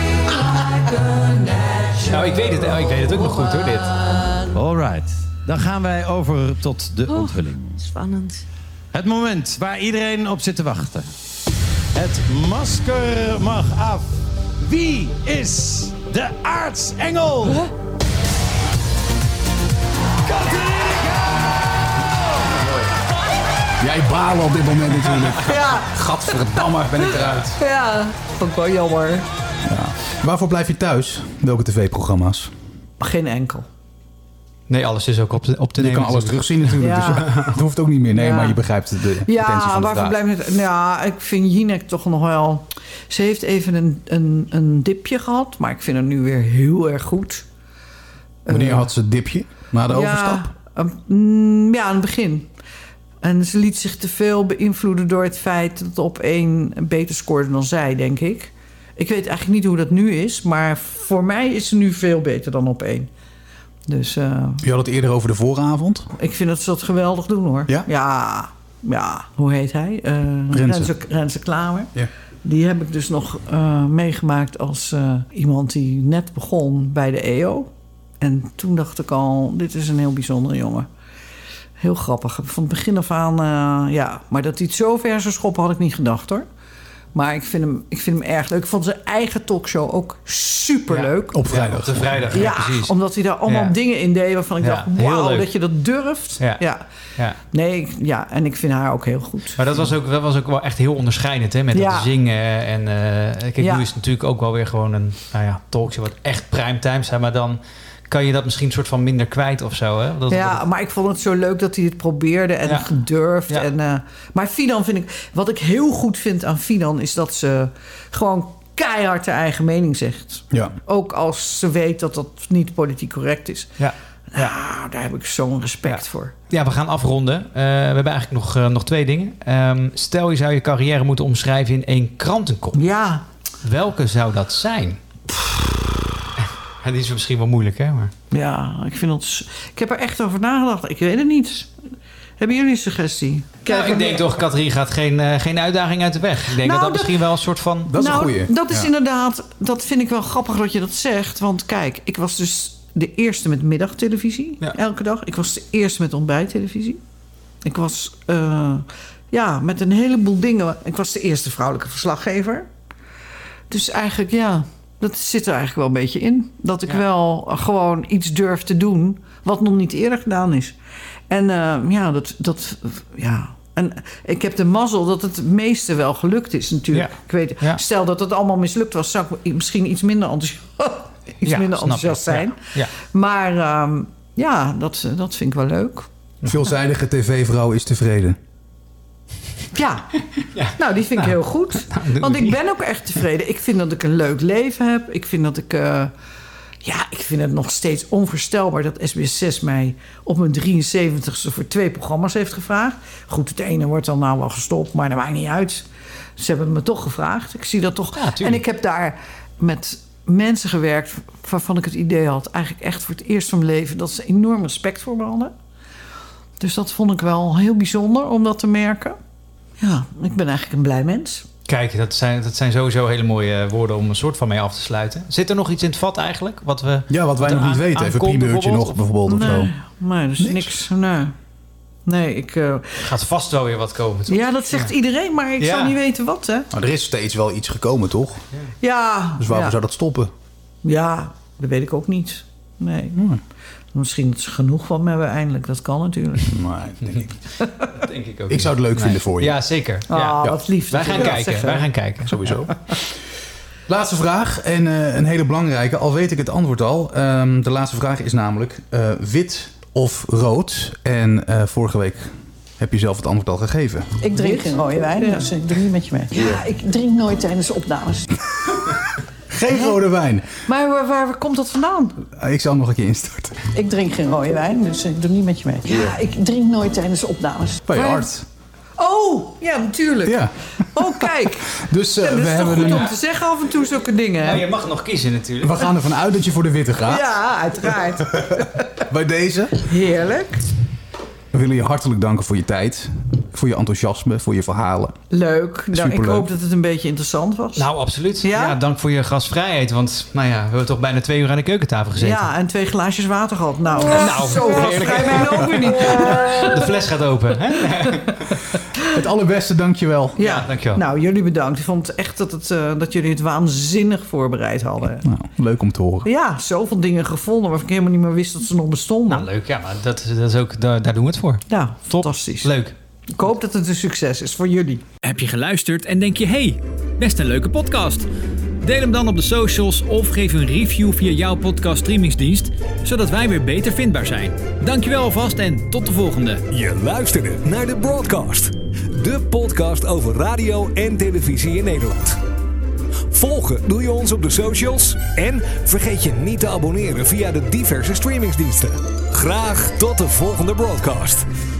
Nou, ik weet het, ik weet het ook nog goed hoor, dit. Alright. Dan gaan wij over tot de oh, onthulling. Spannend. Het moment waar iedereen op zit te wachten. Het masker mag af. Wie is de aartsengel? Huh? Jij balen op dit moment natuurlijk. Ja. Gadverdamme, ben ik eruit. Ja, ook wel jammer. Ja. Waarvoor blijf je thuis? Welke tv-programma's? Geen enkel. Nee, alles is ook op te, op te je nemen. Je kan alles terugzien natuurlijk, ja. dus het hoeft ook niet meer. Nee, ja. maar je begrijpt de intentie ja, van de waarvoor vraag. blijft het? Ja, ik vind Jinek toch nog wel... Ze heeft even een, een, een dipje gehad, maar ik vind haar nu weer heel erg goed. Wanneer uh, had ze het dipje? Na de ja, overstap? Uh, ja, aan het begin. En ze liet zich te veel beïnvloeden door het feit dat op één beter scoorde dan zij, denk ik. Ik weet eigenlijk niet hoe dat nu is, maar voor mij is ze nu veel beter dan op één. Dus, uh, je had het eerder over de vooravond? Ik vind dat ze dat geweldig doen, hoor. Ja? Ja, ja. Hoe heet hij? Uh, Renze. Renze, Renze Klamer. Ja. Die heb ik dus nog uh, meegemaakt als uh, iemand die net begon bij de E O. En toen dacht ik al, dit is een heel bijzondere jongen. Heel grappig. Van het begin af aan, uh, ja. Maar dat hij het zo ver zou schoppen, had ik niet gedacht, hoor. Maar ik vind hem, ik vind hem erg leuk. Ik vond zijn eigen talkshow ook superleuk. Ja, op vrijdag. Ja, op de vrijdag, ja, ja, precies. Omdat hij daar allemaal ja. dingen in deed waarvan ik ja, dacht, wauw, dat je dat durft. Ja. Ja. Ja. Nee, ik, ja, en ik vind haar ook heel goed. Maar dat was ook, dat was ook wel echt heel onderscheidend, hè? Met ja. dat zingen. En uh, kijk, ja. nu is het natuurlijk ook wel weer gewoon een nou ja, talkshow wat echt primetime zijn. Maar dan kan je dat misschien een soort van minder kwijt of zo, hè? Dat, ja, dat... maar ik vond het zo leuk dat hij het probeerde en ja. gedurfd. Ja. En, uh, maar Fidan vind ik... Wat ik heel goed vind aan Fidan is dat ze gewoon keihard haar eigen mening zegt. Ja. Ook als ze weet dat dat niet politiek correct is. Ja. Nou, ja. daar heb ik zo'n respect ja. voor. Ja, we gaan afronden. Uh, we hebben eigenlijk nog, uh, nog twee dingen. Um, stel, je zou je carrière moeten omschrijven in één krantenkop. Ja. Welke zou dat zijn? En die is misschien wel moeilijk, hè? Maar... Ja, ik vind dat... Ik heb er echt over nagedacht. Ik weet het niet. Hebben jullie een suggestie? Nou, ik denk toch, Catherine gaat geen, uh, geen uitdaging uit de weg. Ik denk nou, dat dat misschien wel een soort van... Dat is nou, een goeie. Dat is ja. inderdaad... Dat vind ik wel grappig dat je dat zegt. Want kijk, ik was dus de eerste met middagtelevisie. Ja. Elke dag. Ik was de eerste met ontbijttelevisie. Ik was... Uh, ja, met een heleboel dingen. Ik was de eerste vrouwelijke verslaggever. Dus eigenlijk, ja... Dat zit er eigenlijk wel een beetje in. Dat ik ja. wel gewoon iets durf te doen... wat nog niet eerder gedaan is. En uh, ja, dat, dat... ja. En ik heb de mazzel dat het meeste wel gelukt is natuurlijk. Ja. Ik weet, ja. Stel dat het allemaal mislukt was... zou ik misschien iets minder enthousiast, iets ja, minder enthousiast zijn. Ja. Ja. Maar um, ja, dat, dat vind ik wel leuk. Veelzijdige tv-vrouw is tevreden. Ja. ja, nou die vind ik nou, heel goed. Nou, Want ik ben ook echt tevreden. Ik vind dat ik een leuk leven heb. Ik vind dat ik... Uh, ja, ik vind het nog steeds onvoorstelbaar... dat S B S zes mij op mijn drieënzeventigste voor twee programma's heeft gevraagd. Goed, het ene wordt dan nou wel gestopt, maar dat maakt niet uit. Ze hebben me toch gevraagd. Ik zie dat toch. Ja, en ik heb daar met mensen gewerkt... waarvan ik het idee had... eigenlijk echt voor het eerst van mijn leven... dat ze enorm respect voor me hadden. Dus dat vond ik wel heel bijzonder om dat te merken. Ja, ik ben eigenlijk een blij mens. Kijk, dat zijn, dat zijn sowieso hele mooie woorden om een soort van mee af te sluiten. Zit er nog iets in het vat eigenlijk? Wat we, ja, wat wij wat nog niet weten. Even een primeurtje nog bijvoorbeeld of nee, zo. Nee, dus niks. niks nee. Nee, ik... Uh... Gaat vast wel weer wat komen, toch? Ja, dat zegt ja. iedereen, maar ik ja. zou niet weten wat, hè? Maar er is steeds wel iets gekomen, toch? Ja. ja dus waarvoor ja. zou dat stoppen? Ja, dat weet ik ook niet. Nee. Hmm. Misschien dat ze genoeg van me hebben eindelijk. Dat kan natuurlijk. Nee, denk ik. dat denk ik ook. Ik zou het leuk nee. vinden voor je. Ja, zeker. Oh, ja. Wat lief. Wij gaan kijken. Zeggen. Wij gaan kijken. Sowieso. Laatste vraag. En uh, een hele belangrijke. Al weet ik het antwoord al. Um, de laatste vraag is namelijk... Uh, wit of rood? En uh, vorige week heb je zelf het antwoord al gegeven. Ik drink geen rode wijn. Ja. Dus ik doe niet met je mee. Ja, ik drink nooit tijdens de opnames. Geen rode wijn. Maar waar, waar komt dat vandaan? Ik zal nog een keer instarten. Ik drink geen rode wijn, dus ik doe niet met je mee. Ja, ik drink nooit tijdens de opnames. Bij je arts. Oh, ja, natuurlijk. Ja. Oh, kijk. Dus uh, ja, dat we is hebben toch goed een... om te zeggen af en toe zulke dingen. Nou, je mag nog kiezen natuurlijk. We gaan ervan uit dat je voor de witte gaat. Ja, uiteraard. Bij deze. Heerlijk. We willen je hartelijk danken voor je tijd. voor je enthousiasme, voor je verhalen. Leuk. Nou, ik Superleuk. hoop dat het een beetje interessant was. Nou, absoluut. Ja? ja, dank voor je gastvrijheid. Want nou ja, we hebben toch bijna twee uur aan de keukentafel gezeten. Ja, en twee glaasjes water gehad. Nou, nou zo gastvrij ben ik ook weer niet. De fles gaat open. Hè? Het allerbeste, dankjewel. Ja, ja, dankjewel. Nou, jullie bedankt. Ik vond echt dat, het, uh, dat jullie het waanzinnig voorbereid hadden. Nou, leuk om te horen. Ja, zoveel dingen gevonden waarvan ik helemaal niet meer wist dat ze nog bestonden. Nou, leuk. Ja, maar dat, dat is ook, daar, daar doen we het voor. Ja, fantastisch. Leuk. Ik hoop dat het een succes is voor jullie. Heb je geluisterd en denk je, hey, best een leuke podcast? Deel hem dan op de socials of geef een review via jouw podcast streamingsdienst, zodat wij weer beter vindbaar zijn. Dankjewel alvast en tot de volgende. Je luisterde naar de Broadcast. De podcast over radio en televisie in Nederland. Volgen doe je ons op de socials en vergeet je niet te abonneren via de diverse streamingsdiensten. Graag tot de volgende Broadcast.